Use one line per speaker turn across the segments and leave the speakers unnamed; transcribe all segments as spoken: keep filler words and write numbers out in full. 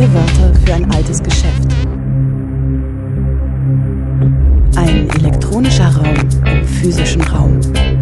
Neue Wörter für ein altes Geschäft. Ein elektronischer Raum im physischen Raum.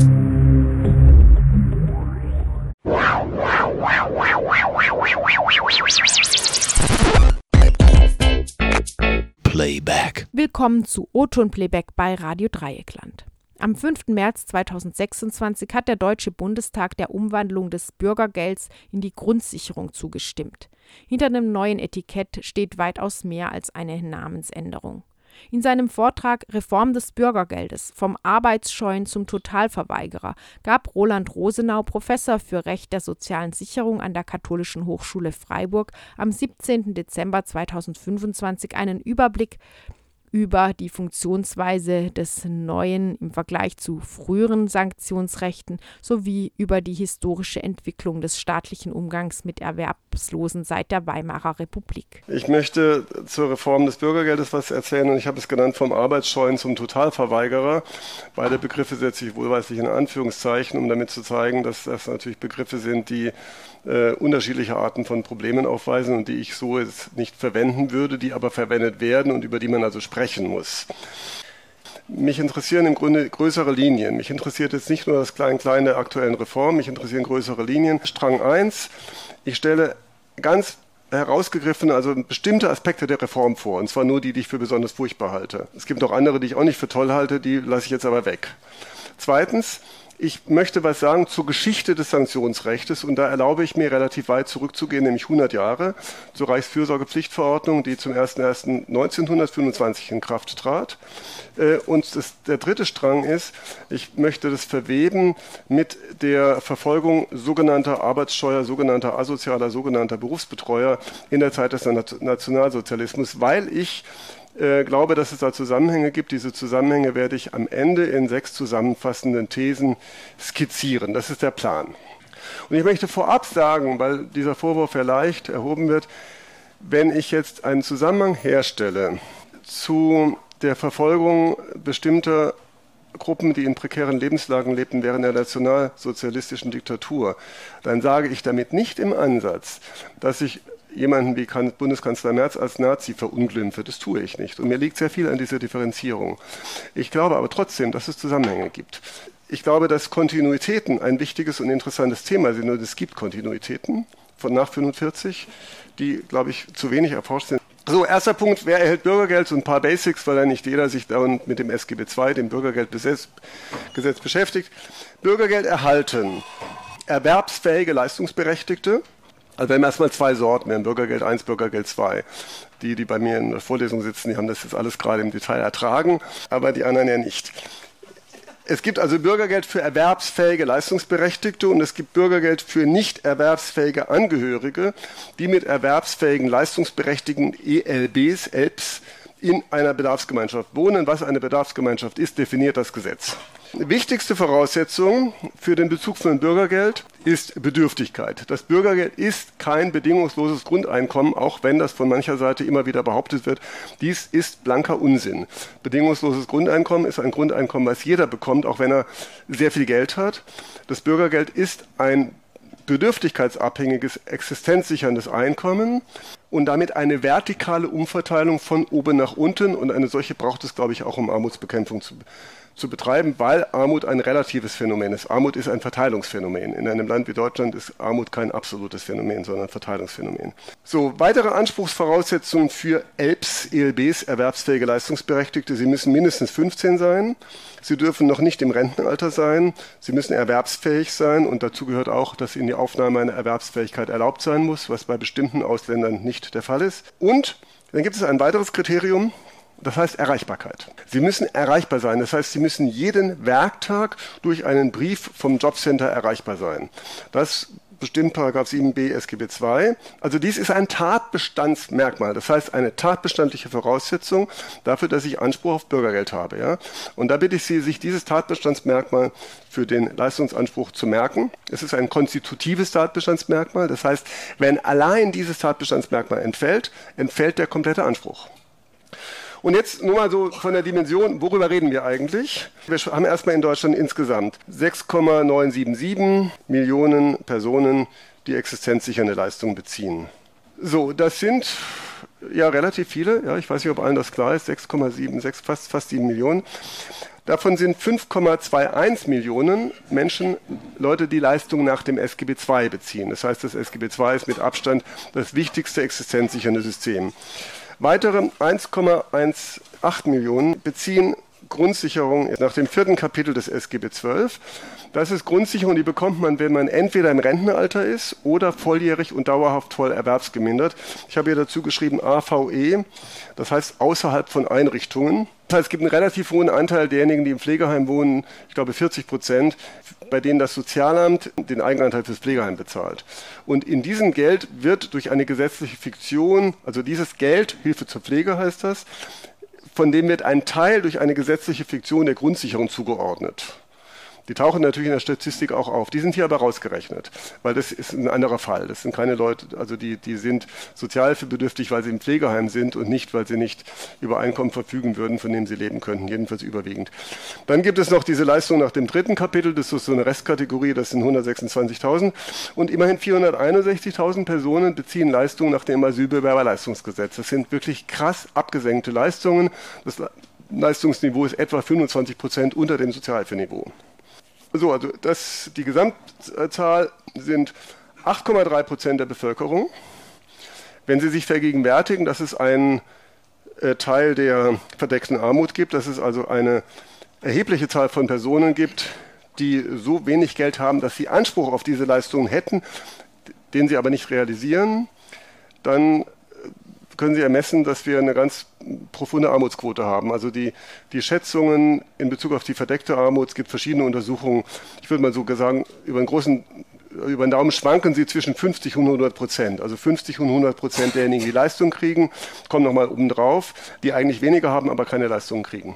Playback.
Willkommen zu O-Ton-Playback bei Radio Dreieckland. Am fünften März zweitausendsechsundzwanzig hat der Deutsche Bundestag der Umwandlung des Bürgergelds in die Grundsicherung zugestimmt. Hinter dem neuen Etikett steht weitaus mehr als eine Namensänderung. In seinem Vortrag Reform des Bürgergeldes – vom Arbeitsscheuen zum Totalverweigerer gab Roland Rosenau, Professor für Recht der sozialen Sicherung an der Katholischen Hochschule Freiburg, am siebzehnten Dezember zweitausendfünfundzwanzig einen Überblick über die Funktionsweise des neuen im Vergleich zu früheren Sanktionsrechten sowie über die historische Entwicklung des staatlichen Umgangs mit Erwerbslosen seit der Weimarer Republik.
Ich möchte zur Reform des Bürgergeldes was erzählen und ich habe es genannt vom Arbeitsscheuen zum Totalverweigerer. Beide Begriffe setze ich wohlweislich in Anführungszeichen, um damit zu zeigen, dass das natürlich Begriffe sind, die äh, unterschiedliche Arten von Problemen aufweisen und die ich so jetzt nicht verwenden würde, die aber verwendet werden und über die man also sprechen muss. Mich interessieren im Grunde größere Linien. Mich interessiert jetzt nicht nur das Klein-Klein der aktuellen Reform, mich interessieren größere Linien. Strang eins, ich stelle ganz herausgegriffene, also bestimmte Aspekte der Reform vor, und zwar nur die, die ich für besonders furchtbar halte. Es gibt noch andere, die ich auch nicht für toll halte, die lasse ich jetzt aber weg. Zweitens, ich möchte was sagen zur Geschichte des Sanktionsrechtes und da erlaube ich mir relativ weit zurückzugehen, nämlich hundert Jahre, zur Reichsfürsorgepflichtverordnung, die zum ersten ersten neunzehnhundertfünfundzwanzig in Kraft trat. Und das, der dritte Strang ist, ich möchte das verweben mit der Verfolgung sogenannter Arbeitsscheuer, sogenannter Asozialer, sogenannter Berufsbetreuer in der Zeit des Nationalsozialismus, weil ich Ich glaube, dass es da Zusammenhänge gibt. Diese Zusammenhänge werde ich am Ende in sechs zusammenfassenden Thesen skizzieren. Das ist der Plan. Und ich möchte vorab sagen, weil dieser Vorwurf ja leicht erhoben wird, wenn ich jetzt einen Zusammenhang herstelle zu der Verfolgung bestimmter Gruppen, die in prekären Lebenslagen lebten während der nationalsozialistischen Diktatur, dann sage ich damit nicht im Ansatz, dass ich jemanden wie Bundeskanzler Merz als Nazi verunglimpfe. Das tue ich nicht. Und mir liegt sehr viel an dieser Differenzierung. Ich glaube aber trotzdem, dass es Zusammenhänge gibt. Ich glaube, dass Kontinuitäten ein wichtiges und interessantes Thema sind. Und es gibt Kontinuitäten von nach fünfundvierzig, die, glaube ich, zu wenig erforscht sind. So, erster Punkt, wer erhält Bürgergeld? So ein paar Basics, weil ja nicht jeder sich dauernd mit dem S G B zwei, dem Bürgergeldgesetz, beschäftigt. Bürgergeld erhalten erwerbsfähige Leistungsberechtigte. Also wir haben erstmal zwei Sorten, wir haben Bürgergeld eins, Bürgergeld zwei. Die, die bei mir in der Vorlesung sitzen, die haben das jetzt alles gerade im Detail ertragen, aber die anderen ja nicht. Es gibt also Bürgergeld für erwerbsfähige Leistungsberechtigte und es gibt Bürgergeld für nicht erwerbsfähige Angehörige, die mit erwerbsfähigen Leistungsberechtigten E L Bs, E L Bs in einer Bedarfsgemeinschaft wohnen. Was eine Bedarfsgemeinschaft ist, definiert das Gesetz. Wichtigste Voraussetzung für den Bezug von Bürgergeld ist Bedürftigkeit. Das Bürgergeld ist kein bedingungsloses Grundeinkommen, auch wenn das von mancher Seite immer wieder behauptet wird. Dies ist blanker Unsinn. Bedingungsloses Grundeinkommen ist ein Grundeinkommen, was jeder bekommt, auch wenn er sehr viel Geld hat. Das Bürgergeld ist ein bedürftigkeitsabhängiges, existenzsicherndes Einkommen und damit eine vertikale Umverteilung von oben nach unten. Und eine solche braucht es, glaube ich, auch um Armutsbekämpfung zu zu betreiben, weil Armut ein relatives Phänomen ist. Armut ist ein Verteilungsphänomen. In einem Land wie Deutschland ist Armut kein absolutes Phänomen, sondern ein Verteilungsphänomen. So, weitere Anspruchsvoraussetzungen für E L Bs, E L Bs, erwerbsfähige Leistungsberechtigte. Sie müssen mindestens fünfzehn sein. Sie dürfen noch nicht im Rentenalter sein. Sie müssen erwerbsfähig sein und dazu gehört auch, dass ihnen die Aufnahme einer Erwerbsfähigkeit erlaubt sein muss, was bei bestimmten Ausländern nicht der Fall ist. Und dann gibt es ein weiteres Kriterium, das heißt Erreichbarkeit. Sie müssen erreichbar sein. Das heißt, Sie müssen jeden Werktag durch einen Brief vom Jobcenter erreichbar sein. Das bestimmt Paragraph sieben b S G B zwei. Also dies ist ein Tatbestandsmerkmal. Das heißt, eine tatbestandliche Voraussetzung dafür, dass ich Anspruch auf Bürgergeld habe. Ja? Und da bitte ich Sie, sich dieses Tatbestandsmerkmal für den Leistungsanspruch zu merken. Es ist ein konstitutives Tatbestandsmerkmal. Das heißt, wenn allein dieses Tatbestandsmerkmal entfällt, entfällt der komplette Anspruch. Und jetzt nur mal so von der Dimension, worüber reden wir eigentlich? Wir haben erstmal in Deutschland insgesamt sechs Komma neun sieben sieben Millionen Personen, die existenzsichernde Leistungen beziehen. So, das sind ja relativ viele, ja, ich weiß nicht, ob allen das klar ist, sechs Komma sieben sechs, fast, fast sieben Millionen. Davon sind fünf Komma einundzwanzig Millionen Menschen, Leute, die Leistungen nach dem S G B zwei beziehen. Das heißt, das S G B zwei ist mit Abstand das wichtigste existenzsichernde System. Weitere eins Komma achtzehn Millionen beziehen Grundsicherung nach dem vierten Kapitel des S G B zwölf. Das ist Grundsicherung, die bekommt man, wenn man entweder im Rentenalter ist oder volljährig und dauerhaft voll erwerbsgemindert. Ich habe hier dazu geschrieben A V E, das heißt außerhalb von Einrichtungen. Das heißt, es gibt einen relativ hohen Anteil derjenigen, die im Pflegeheim wohnen, ich glaube vierzig Prozent, bei denen das Sozialamt den Eigenanteil fürs Pflegeheim bezahlt. Und in diesem Geld wird durch eine gesetzliche Fiktion, also dieses Geld, Hilfe zur Pflege heißt das, von dem wird ein Teil durch eine gesetzliche Fiktion der Grundsicherung zugeordnet. Die tauchen natürlich in der Statistik auch auf. Die sind hier aber rausgerechnet, weil das ist ein anderer Fall. Das sind keine Leute, also die, die sind sozialhilfebedürftig, weil sie im Pflegeheim sind und nicht, weil sie nicht über Einkommen verfügen würden, von dem sie leben könnten, jedenfalls überwiegend. Dann gibt es noch diese Leistung nach dem dritten Kapitel, das ist so eine Restkategorie, das sind hundertsechsundzwanzigtausend. Und immerhin vierhunderteinundsechzigtausend Personen beziehen Leistungen nach dem Asylbewerberleistungsgesetz. Das sind wirklich krass abgesenkte Leistungen. Das Leistungsniveau ist etwa fünfundzwanzig Prozent unter dem Sozialhilfeniveau. So, also das, die Gesamtzahl sind acht Komma drei Prozent der Bevölkerung. Wenn Sie sich vergegenwärtigen, dass es einen äh, Teil der verdeckten Armut gibt, dass es also eine erhebliche Zahl von Personen gibt, die so wenig Geld haben, dass sie Anspruch auf diese Leistungen hätten, den sie aber nicht realisieren, dann können Sie ermessen, dass wir eine ganz profunde Armutsquote haben. Also die, die Schätzungen in Bezug auf die verdeckte Armut, es gibt verschiedene Untersuchungen, ich würde mal so sagen, über einen großen, über den Daumen schwanken sie zwischen fünfzig und hundert Prozent. Also fünfzig und hundert Prozent derjenigen, die Leistung kriegen, kommen nochmal obendrauf, die eigentlich weniger haben, aber keine Leistungen kriegen.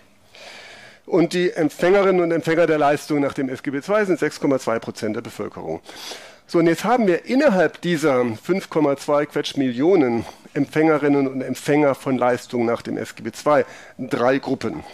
Und die Empfängerinnen und Empfänger der Leistung nach dem S G B zwei sind sechs Komma zwei Prozent der Bevölkerung. So, und jetzt haben wir innerhalb dieser fünf Komma zwei Quetsch Millionen Empfängerinnen und Empfänger von Leistungen nach dem S G B zwei drei Gruppen.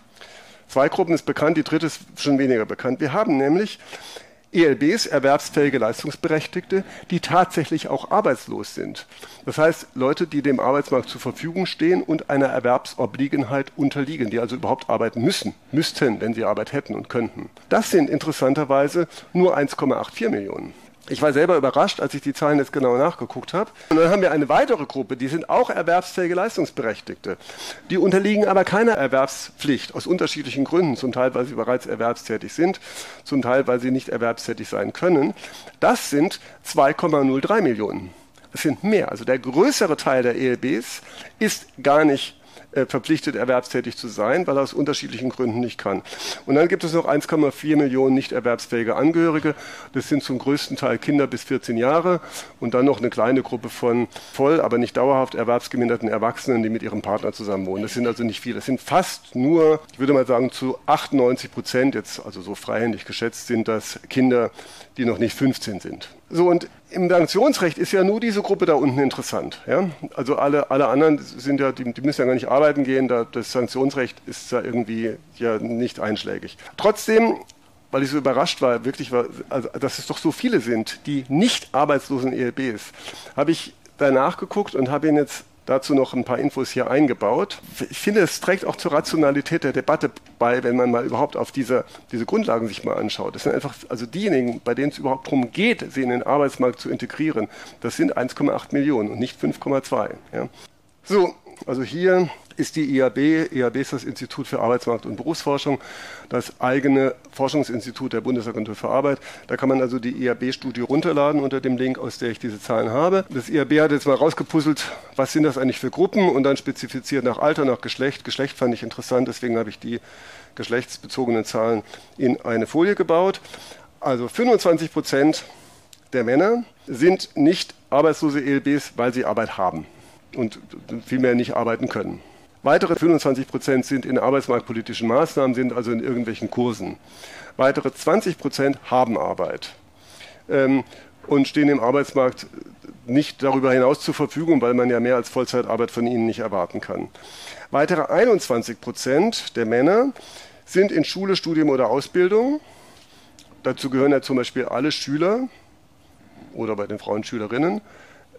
Zwei Gruppen ist bekannt, die dritte ist schon weniger bekannt. Wir haben nämlich E L Bs, erwerbsfähige Leistungsberechtigte, die tatsächlich auch arbeitslos sind. Das heißt, Leute, die dem Arbeitsmarkt zur Verfügung stehen und einer Erwerbsobliegenheit unterliegen, die also überhaupt arbeiten müssen, müssten, wenn sie Arbeit hätten und könnten. Das sind interessanterweise nur eins Komma vierundachtzig Millionen. Ich war selber überrascht, als ich die Zahlen jetzt genau nachgeguckt habe. Und dann haben wir eine weitere Gruppe, die sind auch erwerbsfähige Leistungsberechtigte. Die unterliegen aber keiner Erwerbspflicht, aus unterschiedlichen Gründen. Zum Teil, weil sie bereits erwerbstätig sind, zum Teil, weil sie nicht erwerbstätig sein können. Das sind zwei Komma null drei Millionen. Das sind mehr. Also der größere Teil der E L Bs ist gar nicht verpflichtet, erwerbstätig zu sein, weil er aus unterschiedlichen Gründen nicht kann. Und dann gibt es noch eins Komma vier Millionen nicht erwerbsfähige Angehörige. Das sind zum größten Teil Kinder bis vierzehn Jahre und dann noch eine kleine Gruppe von voll, aber nicht dauerhaft erwerbsgeminderten Erwachsenen, die mit ihrem Partner zusammen wohnen. Das sind also nicht viele. Das sind fast nur, ich würde mal sagen, zu achtundneunzig Prozent, jetzt also so freihändig geschätzt, sind das Kinder, die noch nicht fünfzehn sind. So, und im Sanktionsrecht ist ja nur diese Gruppe da unten interessant. Ja? Also alle, alle anderen sind ja, die, die müssen ja gar nicht arbeiten gehen, da, das Sanktionsrecht ist ja irgendwie ja nicht einschlägig. Trotzdem, weil ich so überrascht war, wirklich, war, also, dass es doch so viele sind, die nicht arbeitslosen E L Bs, habe ich danach geguckt und habe Ihnen jetzt dazu noch ein paar Infos hier eingebaut. Ich finde, es trägt auch zur Rationalität der Debatte bei, wenn man mal überhaupt auf diese, diese Grundlagen sich mal anschaut. Das sind einfach, also diejenigen, bei denen es überhaupt darum geht, sie in den Arbeitsmarkt zu integrieren, das sind eins Komma acht Millionen und nicht fünf Komma zwei. Ja. So, also hier ist die I A B. I A B ist das Institut für Arbeitsmarkt und Berufsforschung, das eigene Forschungsinstitut der Bundesagentur für Arbeit. Da kann man also die I A B-Studie runterladen unter dem Link, aus der ich diese Zahlen habe. Das I A B hat jetzt mal rausgepuzzelt, was sind das eigentlich für Gruppen und dann spezifiziert nach Alter, nach Geschlecht. Geschlecht fand ich interessant, deswegen habe ich die geschlechtsbezogenen Zahlen in eine Folie gebaut. Also fünfundzwanzig Prozent der Männer sind nicht arbeitslose E L Bs, weil sie Arbeit haben und vielmehr nicht arbeiten können. Weitere fünfundzwanzig Prozent sind in arbeitsmarktpolitischen Maßnahmen, sind also in irgendwelchen Kursen. Weitere zwanzig Prozent haben Arbeit ähm, und stehen im Arbeitsmarkt nicht darüber hinaus zur Verfügung, weil man ja mehr als Vollzeitarbeit von ihnen nicht erwarten kann. Weitere einundzwanzig Prozent der Männer sind in Schule, Studium oder Ausbildung. Dazu gehören ja zum Beispiel alle Schüler oder bei den Frauen Schülerinnen,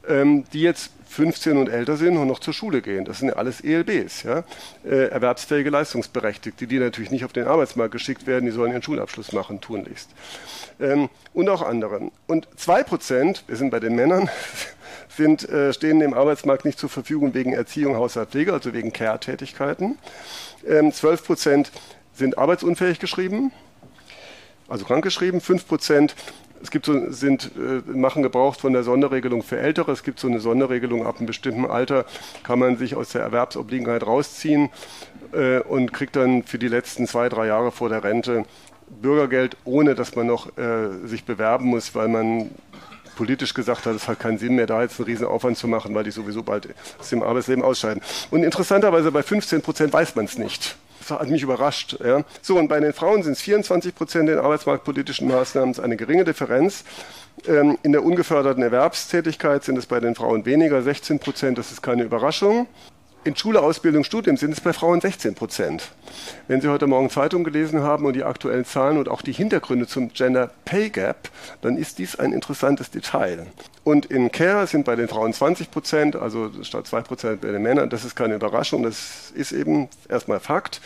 ähm, die jetzt fünfzehn und älter sind und noch zur Schule gehen. Das sind ja alles E L Bs, ja? äh, erwerbsfähige Leistungsberechtigte, die natürlich nicht auf den Arbeitsmarkt geschickt werden, die sollen ihren Schulabschluss machen, tunlichst. Ähm, und auch andere. Und zwei Prozent, wir sind bei den Männern, sind, äh, stehen dem Arbeitsmarkt nicht zur Verfügung wegen Erziehung, Haushalt, Pflege, also wegen Care-Tätigkeiten. Ähm, zwölf Prozent sind arbeitsunfähig geschrieben, also krankgeschrieben. fünf Prozent Es gibt so, sind, äh, machen Gebrauch von der Sonderregelung für Ältere. Es gibt so eine Sonderregelung, ab einem bestimmten Alter kann man sich aus der Erwerbsobliegenheit rausziehen äh, und kriegt dann für die letzten zwei, drei Jahre vor der Rente Bürgergeld, ohne dass man noch äh, sich bewerben muss, weil man politisch gesagt hat, es hat keinen Sinn mehr, da jetzt einen riesen Aufwand zu machen, weil die sowieso bald aus dem Arbeitsleben ausscheiden. Und interessanterweise bei fünfzehn Prozent weiß man es nicht. Das hat mich überrascht. Ja. So, und bei den Frauen sind es vierundzwanzig Prozent in arbeitsmarktpolitischen Maßnahmen, das ist eine geringe Differenz. Ähm, in der ungeförderten Erwerbstätigkeit sind es bei den Frauen weniger, sechzehn Prozent, das ist keine Überraschung. In Schule, Ausbildung, Studium sind es bei Frauen sechzehn Prozent. Wenn Sie heute Morgen Zeitung gelesen haben und die aktuellen Zahlen und auch die Hintergründe zum Gender Pay Gap, dann ist dies ein interessantes Detail. Und in Care sind bei den Frauen zwanzig Prozent, also statt zwei Prozent bei den Männern. Das ist keine Überraschung, das ist eben erstmal Fakt.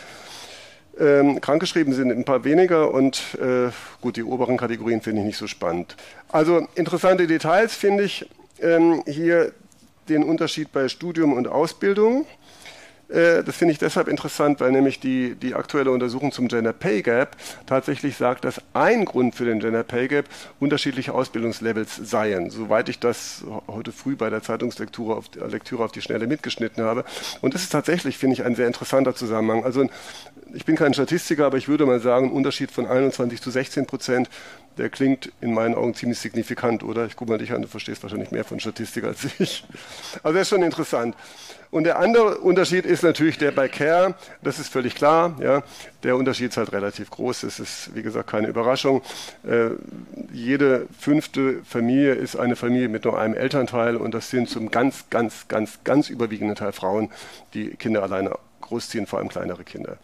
Ähm, krankgeschrieben sind ein paar weniger und äh, gut, die oberen Kategorien finde ich nicht so spannend. Also interessante Details finde ich ähm, hier den Unterschied bei Studium und Ausbildung. Äh, das finde ich deshalb interessant, weil nämlich die, die aktuelle Untersuchung zum Gender Pay Gap tatsächlich sagt, dass ein Grund für den Gender Pay Gap unterschiedliche Ausbildungslevels seien, soweit ich das heute früh bei der Zeitungslektüre auf, Lektüre auf die Schnelle mitgeschnitten habe. Und das ist tatsächlich, finde ich, ein sehr interessanter Zusammenhang. Also ich bin kein Statistiker, aber ich würde mal sagen, ein Unterschied von einundzwanzig zu sechzehn Prozent, der klingt in meinen Augen ziemlich signifikant, oder? Ich gucke mal dich an, du verstehst wahrscheinlich mehr von Statistik als ich. Also das ist schon interessant. Und der andere Unterschied ist natürlich der bei Care, das ist völlig klar. Ja. Der Unterschied ist halt relativ groß, es ist wie gesagt keine Überraschung. Äh, jede fünfte Familie ist eine Familie mit nur einem Elternteil und das sind zum ganz, ganz, ganz, ganz überwiegenden Teil Frauen, die Kinder alleine großziehen, vor allem kleinere Kinder.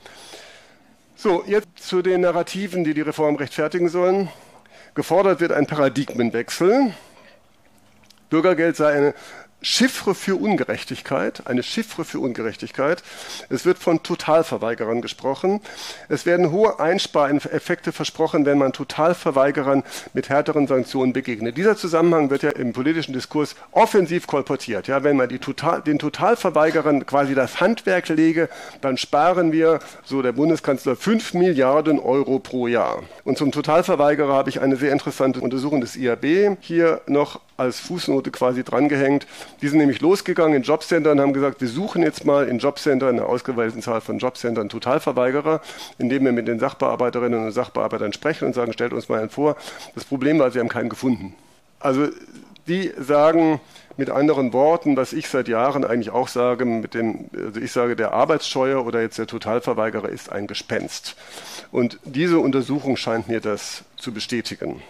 So, jetzt zu den Narrativen, die die Reform rechtfertigen sollen. Gefordert wird ein Paradigmenwechsel. Bürgergeld sei eine Chiffre für Ungerechtigkeit, eine Chiffre für Ungerechtigkeit. Es wird von Totalverweigerern gesprochen. Es werden hohe Einspareffekte versprochen, wenn man Totalverweigerern mit härteren Sanktionen begegnet. Dieser Zusammenhang wird ja im politischen Diskurs offensiv kolportiert. Ja, wenn man die Total, den Totalverweigerern quasi das Handwerk lege, dann sparen wir, so der Bundeskanzler, fünf Milliarden Euro pro Jahr. Und zum Totalverweigerer habe ich eine sehr interessante Untersuchung des I A B hier noch als Fußnote quasi drangehängt. Die sind nämlich losgegangen in Jobcentern und haben gesagt, wir suchen jetzt mal in Jobcentern, eine ausgewählte Zahl von Jobcentern, Totalverweigerer, indem wir mit den Sachbearbeiterinnen und Sachbearbeitern sprechen und sagen, stellt uns mal einen vor. Das Problem war, sie haben keinen gefunden. Also die sagen mit anderen Worten, was ich seit Jahren eigentlich auch sage, mit dem, also ich sage, der Arbeitsscheuer oder jetzt der Totalverweigerer ist ein Gespenst. Und diese Untersuchung scheint mir das zu bestätigen.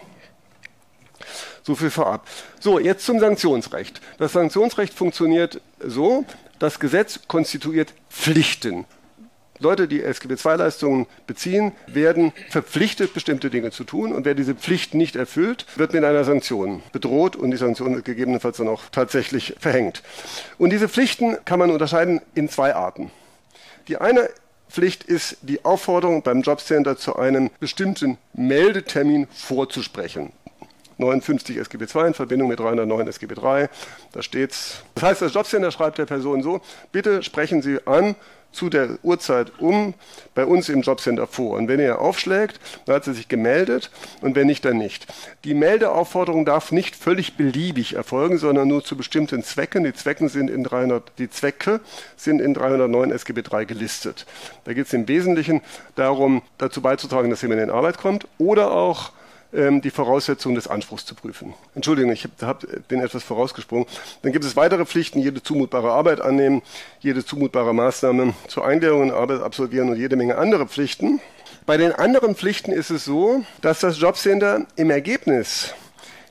So viel vorab. So, jetzt zum Sanktionsrecht. Das Sanktionsrecht funktioniert so, das Gesetz konstituiert Pflichten. Leute, die S G B zwei Leistungen beziehen, werden verpflichtet, bestimmte Dinge zu tun. Und wer diese Pflichten nicht erfüllt, wird mit einer Sanktion bedroht und die Sanktion wird gegebenenfalls dann auch tatsächlich verhängt. Und diese Pflichten kann man unterscheiden in zwei Arten. Die eine Pflicht ist die Aufforderung beim Jobcenter zu einem bestimmten Meldetermin vorzusprechen. neunundfünfzig S G B zwei in Verbindung mit dreihundertneun S G B drei, da steht's. Das heißt, das Jobcenter schreibt der Person so, bitte sprechen Sie an zu der Uhrzeit um bei uns im Jobcenter vor. Und wenn er aufschlägt, dann hat sie sich gemeldet und wenn nicht, dann nicht. Die Meldeaufforderung darf nicht völlig beliebig erfolgen, sondern nur zu bestimmten Zwecken. Die, Zwecken sind in dreihundert, die Zwecke sind in dreihundertneun S G B drei gelistet. Da geht es im Wesentlichen darum, dazu beizutragen, dass jemand in Arbeit kommt oder auch die Voraussetzungen des Anspruchs zu prüfen. Entschuldigung, ich habe hab den etwas vorausgesprungen. Dann gibt es weitere Pflichten, jede zumutbare Arbeit annehmen, jede zumutbare Maßnahme zur Eingliederung in Arbeit absolvieren und jede Menge andere Pflichten. Bei den anderen Pflichten ist es so, dass das Jobcenter im Ergebnis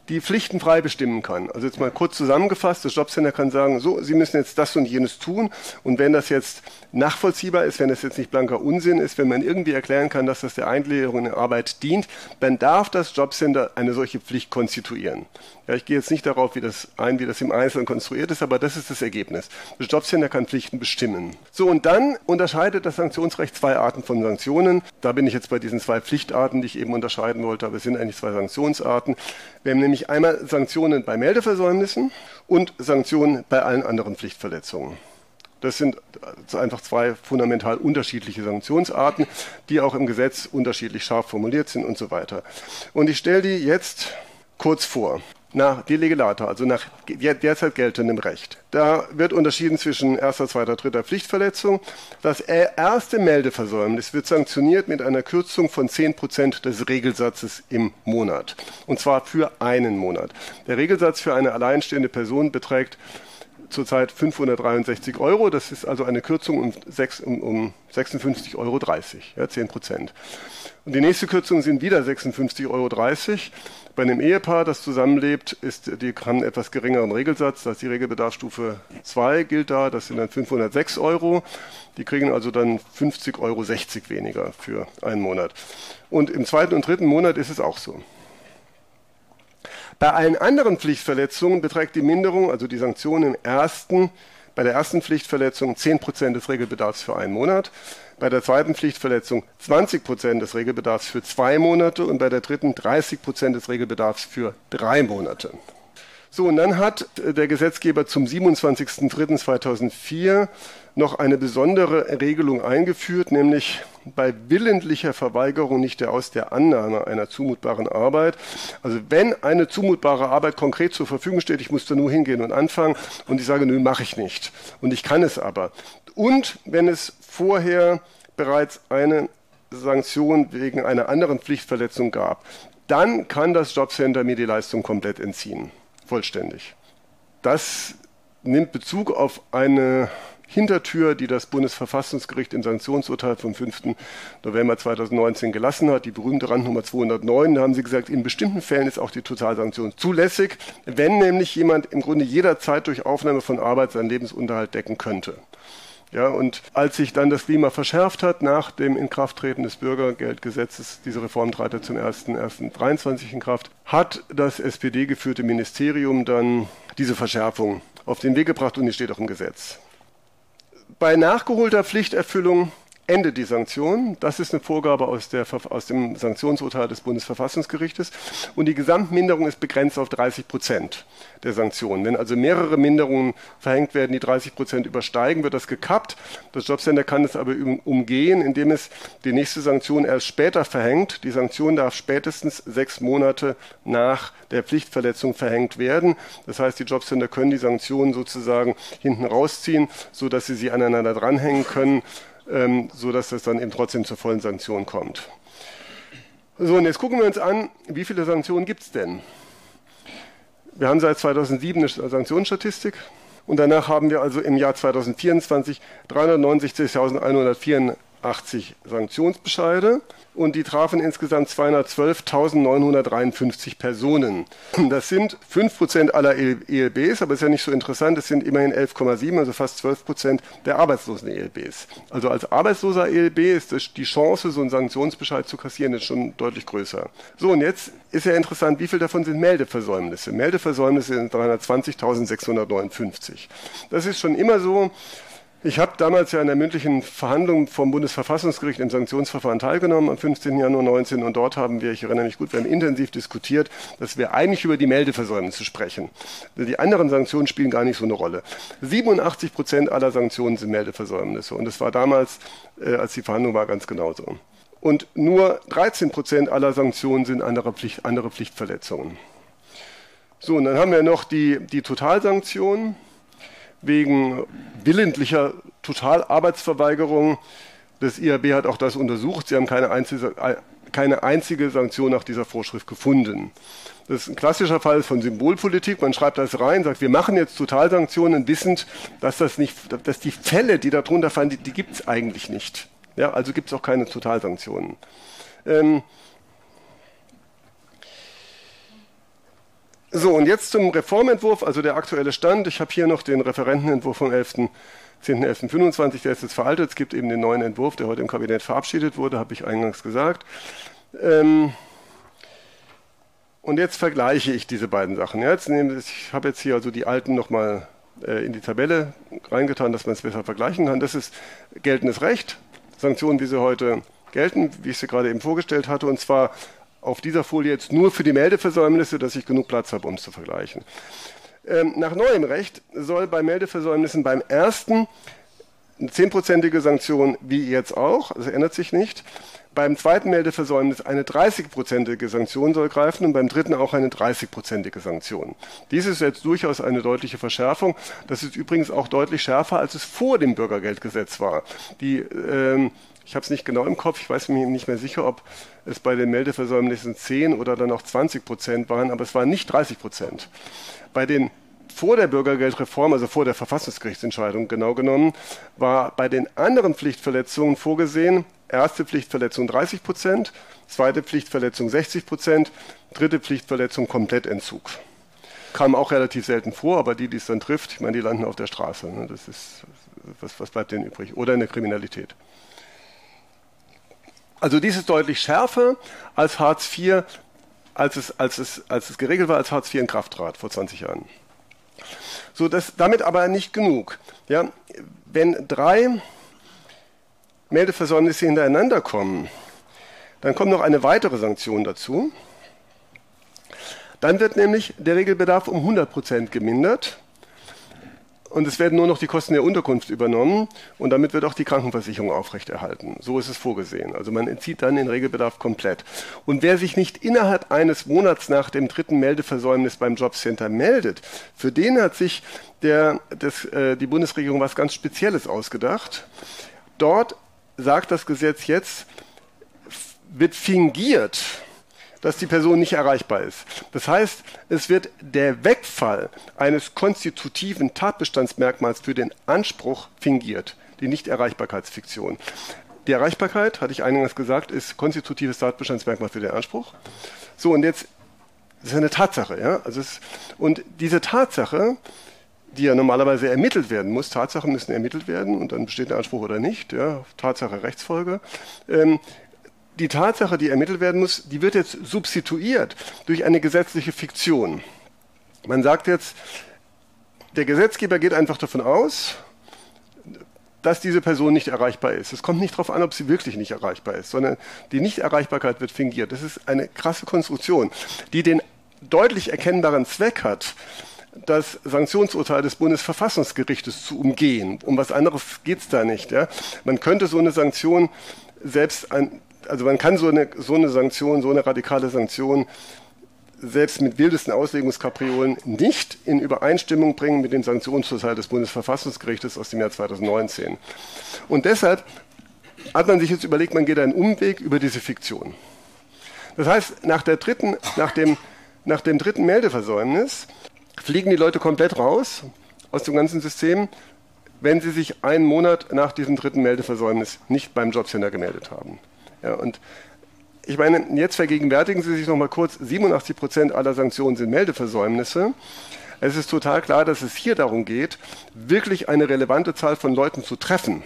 die Pflichten frei bestimmen kann. Also jetzt mal kurz zusammengefasst, das Jobcenter kann sagen, so, Sie müssen jetzt das und jenes tun, und wenn das jetzt nachvollziehbar ist, wenn das jetzt nicht blanker Unsinn ist, wenn man irgendwie erklären kann, dass das der Eingliederung in Arbeit dient, dann darf das Jobcenter eine solche Pflicht konstituieren. Ja, ich gehe jetzt nicht darauf wie das ein, wie das im Einzelnen konstruiert ist, aber das ist das Ergebnis. Das Jobcenter kann Pflichten bestimmen. So, und dann unterscheidet das Sanktionsrecht zwei Arten von Sanktionen. Da bin ich jetzt bei diesen zwei Pflichtarten, die ich eben unterscheiden wollte, aber es sind eigentlich zwei Sanktionsarten. Wir haben nämlich einmal Sanktionen bei Meldeversäumnissen und Sanktionen bei allen anderen Pflichtverletzungen. Das sind einfach zwei fundamental unterschiedliche Sanktionsarten, die auch im Gesetz unterschiedlich scharf formuliert sind und so weiter. Und ich stelle die jetzt kurz vor. Nach de lege lata, also nach derzeit geltendem Recht. Da wird unterschieden zwischen erster, zweiter, dritter Pflichtverletzung. Das erste Meldeversäumnis wird sanktioniert mit einer Kürzung von zehn Prozent des Regelsatzes im Monat. Und zwar für einen Monat. Der Regelsatz für eine alleinstehende Person beträgt zurzeit fünfhundertdreiundsechzig Euro. Das ist also eine Kürzung um, sechs, um, um sechsundfünfzig Euro dreißig, ja, zehn Prozent. Und die nächste Kürzung sind wieder sechsundfünfzig Euro dreißig. Bei einem Ehepaar, das zusammenlebt, ist die haben einen etwas geringeren Regelsatz. Das ist die Regelbedarfsstufe zwei gilt da. Das sind dann fünfhundertsechs Euro. Die kriegen also dann fünfzig Euro sechzig weniger für einen Monat. Und im zweiten und dritten Monat ist es auch so. Bei allen anderen Pflichtverletzungen beträgt die Minderung, also die Sanktion im ersten, bei der ersten Pflichtverletzung zehn Prozent des Regelbedarfs für einen Monat, bei der zweiten Pflichtverletzung zwanzig Prozent des Regelbedarfs für zwei Monate und bei der dritten dreißig Prozent des Regelbedarfs für drei Monate. So, und dann hat der Gesetzgeber zum siebenundzwanzigsten dritten zweitausendvier noch eine besondere Regelung eingeführt, nämlich bei willentlicher Verweigerung nicht der aus der Annahme einer zumutbaren Arbeit. Also wenn eine zumutbare Arbeit konkret zur Verfügung steht, ich muss da nur hingehen und anfangen und ich sage, nö, mache ich nicht. Und ich kann es aber. Und wenn es vorher bereits eine Sanktion wegen einer anderen Pflichtverletzung gab, dann kann das Jobcenter mir die Leistung komplett entziehen. Vollständig. Das nimmt Bezug auf eine Hintertür, die das Bundesverfassungsgericht im Sanktionsurteil vom fünften November zweitausendneunzehn gelassen hat, die berühmte Randnummer zweihundertneun. Da haben sie gesagt, in bestimmten Fällen ist auch die Totalsanktion zulässig, wenn nämlich jemand im Grunde jederzeit durch Aufnahme von Arbeit seinen Lebensunterhalt decken könnte. Ja, und als sich dann das Klima verschärft hat nach dem Inkrafttreten des Bürgergeldgesetzes, diese Reform trat ja zum ersten ersten dreiundzwanzig in Kraft, hat das S P D-geführte Ministerium dann diese Verschärfung auf den Weg gebracht und die steht auch im Gesetz. Bei nachgeholter Pflichterfüllung endet die Sanktion. Das ist eine Vorgabe aus, der, aus dem Sanktionsurteil des Bundesverfassungsgerichtes. Und die Gesamtminderung ist begrenzt auf dreißig Prozent der Sanktionen. Wenn also mehrere Minderungen verhängt werden, die dreißig Prozent übersteigen, wird das gekappt. Das Jobcenter kann es aber umgehen, indem es die nächste Sanktion erst später verhängt. Die Sanktion darf spätestens sechs Monate nach der Pflichtverletzung verhängt werden. Das heißt, die Jobcenter können die Sanktionen sozusagen hinten rausziehen, sodass sie sie aneinander dranhängen können, ähm, sodass das dann eben trotzdem zur vollen Sanktion kommt. So, und jetzt gucken wir uns an, wie viele Sanktionen gibt es denn? Wir haben seit zweitausendsieben eine Sanktionsstatistik und danach haben wir also im Jahr zweitausendvierundzwanzig dreihundertneunundsechzigtausendeinhundertvierundachtzig Sanktionsbescheide und die trafen insgesamt zweihundertzwölftausendneunhundertdreiundfünfzig Personen. Das sind fünf Prozent aller E L Bs, aber ist ja nicht so interessant, es sind immerhin elf Komma sieben, also fast zwölf Prozent der arbeitslosen E L Bs. Also als arbeitsloser E L B ist das, die Chance, so einen Sanktionsbescheid zu kassieren, ist schon deutlich größer. So, und jetzt ist ja interessant, wie viel davon sind Meldeversäumnisse? Meldeversäumnisse sind dreihundertzwanzigtausendsechshundertneunundfünfzig. Das ist schon immer so. Ich habe damals ja in der mündlichen Verhandlung vom Bundesverfassungsgericht im Sanktionsverfahren teilgenommen am fünfzehnten Januar neunzehn und dort haben wir, ich erinnere mich gut, wir haben intensiv diskutiert, dass wir eigentlich über die Meldeversäumnisse sprechen. Die anderen Sanktionen spielen gar nicht so eine Rolle. siebenundachtzig Prozent aller Sanktionen sind Meldeversäumnisse und das war damals, äh, als die Verhandlung war, ganz genauso. Und nur dreizehn Prozent aller Sanktionen sind andere, Pflicht, andere Pflichtverletzungen. So, und dann haben wir noch die, die Totalsanktionen. Wegen willentlicher Totalarbeitsverweigerung. Das I A B hat auch das untersucht. Sie haben keine einzige, keine einzige Sanktion nach dieser Vorschrift gefunden. Das ist ein klassischer Fall von Symbolpolitik. Man schreibt das rein, sagt, wir machen jetzt Totalsanktionen, wissend, dass, das nicht, dass die Fälle, die darunter fallen, die, die gibt es eigentlich nicht. Ja, also gibt es auch keine Totalsanktionen. Ähm, So, und jetzt zum Reformentwurf, also der aktuelle Stand. Ich habe hier noch den Referentenentwurf vom elften zehnten elften fünfundzwanzig, der ist jetzt veraltet. Es gibt eben den neuen Entwurf, der heute im Kabinett verabschiedet wurde, habe ich eingangs gesagt. Ähm und jetzt vergleiche ich diese beiden Sachen. Ja, jetzt nehme, ich habe jetzt hier also die alten nochmal äh, in die Tabelle reingetan, dass man es besser vergleichen kann. Das ist geltendes Recht, Sanktionen, wie sie heute gelten, wie ich sie gerade eben vorgestellt hatte, und zwar auf dieser Folie jetzt nur für die Meldeversäumnisse, dass ich genug Platz habe, um es zu vergleichen. Ähm, nach neuem Recht soll bei Meldeversäumnissen beim ersten eine zehnprozentige Sanktion wie jetzt auch, das ändert sich nicht. Beim zweiten Meldeversäumnis eine dreißigprozentige Sanktion soll greifen und beim dritten auch eine dreißigprozentige Sanktion. Dies ist jetzt durchaus eine deutliche Verschärfung. Das ist übrigens auch deutlich schärfer, als es vor dem Bürgergeldgesetz war. Die, ähm, ich habe es nicht genau im Kopf, ich weiß mir nicht mehr sicher, ob es bei den Meldeversäumnissen zehn oder dann auch zwanzig Prozent waren, aber es waren nicht dreißig Prozent. Bei den vor der Bürgergeldreform, also vor der Verfassungsgerichtsentscheidung genau genommen, war bei den anderen Pflichtverletzungen vorgesehen, erste Pflichtverletzung dreißig Prozent, zweite Pflichtverletzung sechzig Prozent, dritte Pflichtverletzung Komplettentzug. Kam auch relativ selten vor, aber die, die es dann trifft, ich meine, die landen auf der Straße. Ne? Das ist, was, was bleibt denen übrig? Oder in der Kriminalität. Also dies ist deutlich schärfer als Hartz vier, als es, als es, als es geregelt war, als Hartz vier in Kraft trat vor zwanzig Jahren. So, das, damit aber nicht genug. Ja, wenn drei Meldeversäumnisse hintereinander kommen, dann kommt noch eine weitere Sanktion dazu. Dann wird nämlich der Regelbedarf um hundert Prozent gemindert und es werden nur noch die Kosten der Unterkunft übernommen und damit wird auch die Krankenversicherung aufrechterhalten. So ist es vorgesehen. Also man entzieht dann den Regelbedarf komplett. Und wer sich nicht innerhalb eines Monats nach dem dritten Meldeversäumnis beim Jobcenter meldet, für den hat sich der, das, äh, die Bundesregierung was ganz Spezielles ausgedacht. Dort sagt das Gesetz jetzt, wird fingiert, dass die Person nicht erreichbar ist. Das heißt, es wird der Wegfall eines konstitutiven Tatbestandsmerkmals für den Anspruch fingiert, die Nichterreichbarkeitsfiktion. Die Erreichbarkeit, hatte ich eingangs gesagt, ist konstitutives Tatbestandsmerkmal für den Anspruch. So, und jetzt, das ist eine Tatsache, ja. Also es, und diese Tatsache, die ja normalerweise ermittelt werden muss, Tatsachen müssen ermittelt werden und dann besteht der Anspruch oder nicht, ja, Tatsache, Rechtsfolge. Ähm, die Tatsache, die ermittelt werden muss, die wird jetzt substituiert durch eine gesetzliche Fiktion. Man sagt jetzt, der Gesetzgeber geht einfach davon aus, dass diese Person nicht erreichbar ist. Es kommt nicht darauf an, ob sie wirklich nicht erreichbar ist, sondern die Nichterreichbarkeit wird fingiert. Das ist eine krasse Konstruktion, die den deutlich erkennbaren Zweck hat, das Sanktionsurteil des Bundesverfassungsgerichtes zu umgehen. Um was anderes geht es da nicht. Ja? Man könnte so eine Sanktion selbst, ein, also man kann so eine, so eine Sanktion, so eine radikale Sanktion selbst mit wildesten Auslegungskapriolen nicht in Übereinstimmung bringen mit dem Sanktionsurteil des Bundesverfassungsgerichtes aus dem Jahr zweitausendneunzehn. Und deshalb hat man sich jetzt überlegt, man geht einen Umweg über diese Fiktion. Das heißt, nach, der dritten, nach, dem, nach dem dritten Meldeversäumnis fliegen die Leute komplett raus aus dem ganzen System, wenn sie sich einen Monat nach diesem dritten Meldeversäumnis nicht beim Jobcenter gemeldet haben. Ja, und ich meine, jetzt vergegenwärtigen Sie sich noch mal kurz, siebenundachtzig Prozent aller Sanktionen sind Meldeversäumnisse. Es ist total klar, dass es hier darum geht, wirklich eine relevante Zahl von Leuten zu treffen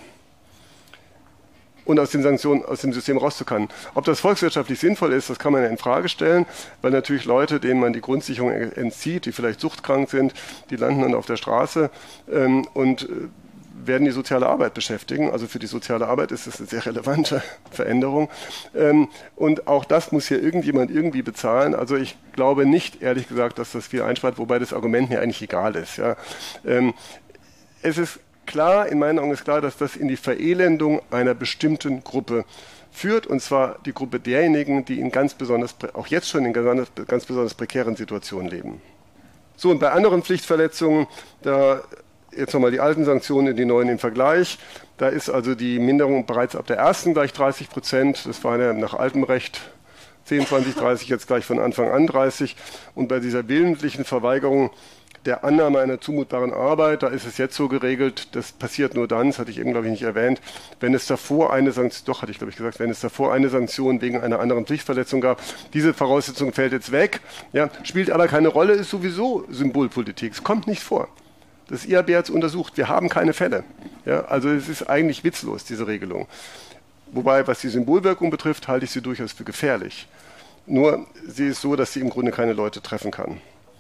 und aus den Sanktionen, aus dem System rauszukommen. Ob das volkswirtschaftlich sinnvoll ist, das kann man ja in Frage stellen, weil natürlich Leute, denen man die Grundsicherung entzieht, die vielleicht suchtkrank sind, die landen dann auf der Straße ähm, und äh, werden die soziale Arbeit beschäftigen. Also für die soziale Arbeit ist es eine sehr relevante Veränderung. Ähm, und auch das muss hier irgendjemand irgendwie bezahlen. Also ich glaube nicht, ehrlich gesagt, dass das viel einspart, wobei das Argument mir eigentlich egal ist. Ja. Ähm, es ist klar, in meinen Augen ist klar, dass das in die Verelendung einer bestimmten Gruppe führt, und zwar die Gruppe derjenigen, die in ganz besonders, auch jetzt schon in ganz, ganz besonders prekären Situationen leben. So, und bei anderen Pflichtverletzungen, da jetzt nochmal die alten Sanktionen, die neuen im Vergleich. Da ist also die Minderung bereits ab der ersten gleich dreißig Prozent. Das war ja nach altem Recht zehn, zwanzig, dreißig, jetzt gleich von Anfang an dreißig. Und bei dieser willentlichen Verweigerung der Annahme einer zumutbaren Arbeit, da ist es jetzt so geregelt, das passiert nur dann, das hatte ich eben, glaube ich, nicht erwähnt, wenn es davor eine Sanktion, doch hatte ich, glaube ich, gesagt, wenn es davor eine Sanktion wegen einer anderen Pflichtverletzung gab. Diese Voraussetzung fällt jetzt weg, ja, spielt aber keine Rolle, ist sowieso Symbolpolitik. Es kommt nicht vor. Das I A B hat es untersucht, wir haben keine Fälle. Ja, also es ist eigentlich witzlos, diese Regelung. Wobei, was die Symbolwirkung betrifft, halte ich sie durchaus für gefährlich. Nur, sie ist so, dass sie im Grunde keine Leute treffen kann.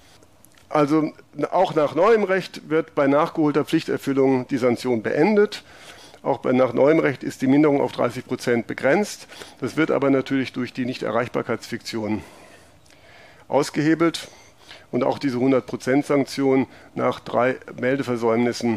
Also auch nach neuem Recht wird bei nachgeholter Pflichterfüllung die Sanktion beendet. Auch bei, nach neuem Recht ist die Minderung auf dreißig Prozent begrenzt. Das wird aber natürlich durch die Nichterreichbarkeitsfiktion ausgehebelt. Und auch diese hundert Prozent Sanktion nach drei Meldeversäumnissen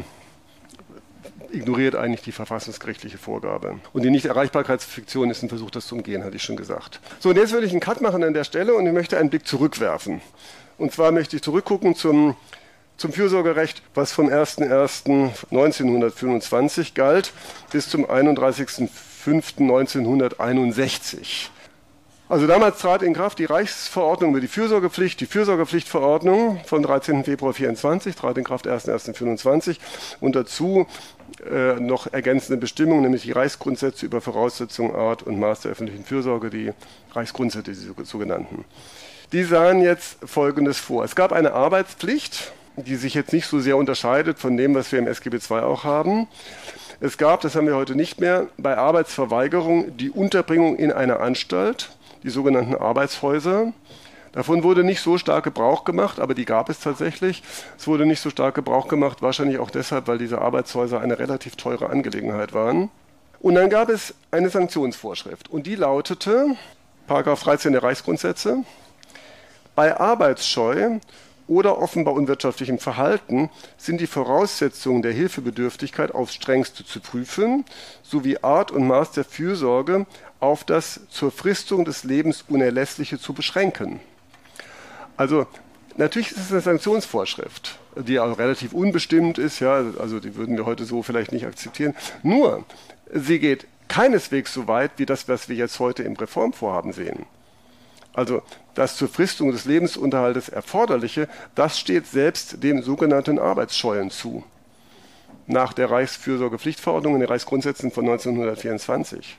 ignoriert eigentlich die verfassungsgerichtliche Vorgabe. Und die Nichterreichbarkeitsfiktion ist ein Versuch, das zu umgehen, hatte ich schon gesagt. So, und jetzt würde ich einen Cut machen an der Stelle und ich möchte einen Blick zurückwerfen. Und zwar möchte ich zurückgucken zum, zum Fürsorgerecht, was vom ersten ersten neunzehnhundertfünfundzwanzig galt bis zum einunddreißigsten fünften neunzehnhunderteinundsechzig. Also damals trat in Kraft die Reichsverordnung über die Fürsorgepflicht, die Fürsorgepflichtverordnung vom dreizehnten Februar vierundzwanzig, trat in Kraft ersten ersten fünfundzwanzig und dazu äh, noch ergänzende Bestimmungen, nämlich die Reichsgrundsätze über Voraussetzung, Art und Maß der öffentlichen Fürsorge, die Reichsgrundsätze, die sogenannten. Die sahen jetzt Folgendes vor. Es gab eine Arbeitspflicht, die sich jetzt nicht so sehr unterscheidet von dem, was wir im S G B zwei auch haben. Es gab, das haben wir heute nicht mehr, bei Arbeitsverweigerung die Unterbringung in einer Anstalt, die sogenannten Arbeitshäuser. Davon wurde nicht so stark Gebrauch gemacht, aber die gab es tatsächlich. Es wurde nicht so stark Gebrauch gemacht, wahrscheinlich auch deshalb, weil diese Arbeitshäuser eine relativ teure Angelegenheit waren. Und dann gab es eine Sanktionsvorschrift und die lautete, Paragraph dreizehn der Reichsgrundsätze, bei Arbeitsscheu oder offenbar unwirtschaftlichem Verhalten sind die Voraussetzungen der Hilfebedürftigkeit aufs Strengste zu prüfen, sowie Art und Maß der Fürsorge auf das zur Fristung des Lebens Unerlässliche zu beschränken. Also natürlich ist es eine Sanktionsvorschrift, die auch relativ unbestimmt ist, ja, also die würden wir heute so vielleicht nicht akzeptieren. Nur, sie geht keineswegs so weit wie das, was wir jetzt heute im Reformvorhaben sehen. Also das zur Fristung des Lebensunterhaltes Erforderliche, das steht selbst dem sogenannten Arbeitsscheuen zu. Nach der Reichsfürsorgepflichtverordnung und den Reichsgrundsätzen von neunzehnhundertvierundzwanzig.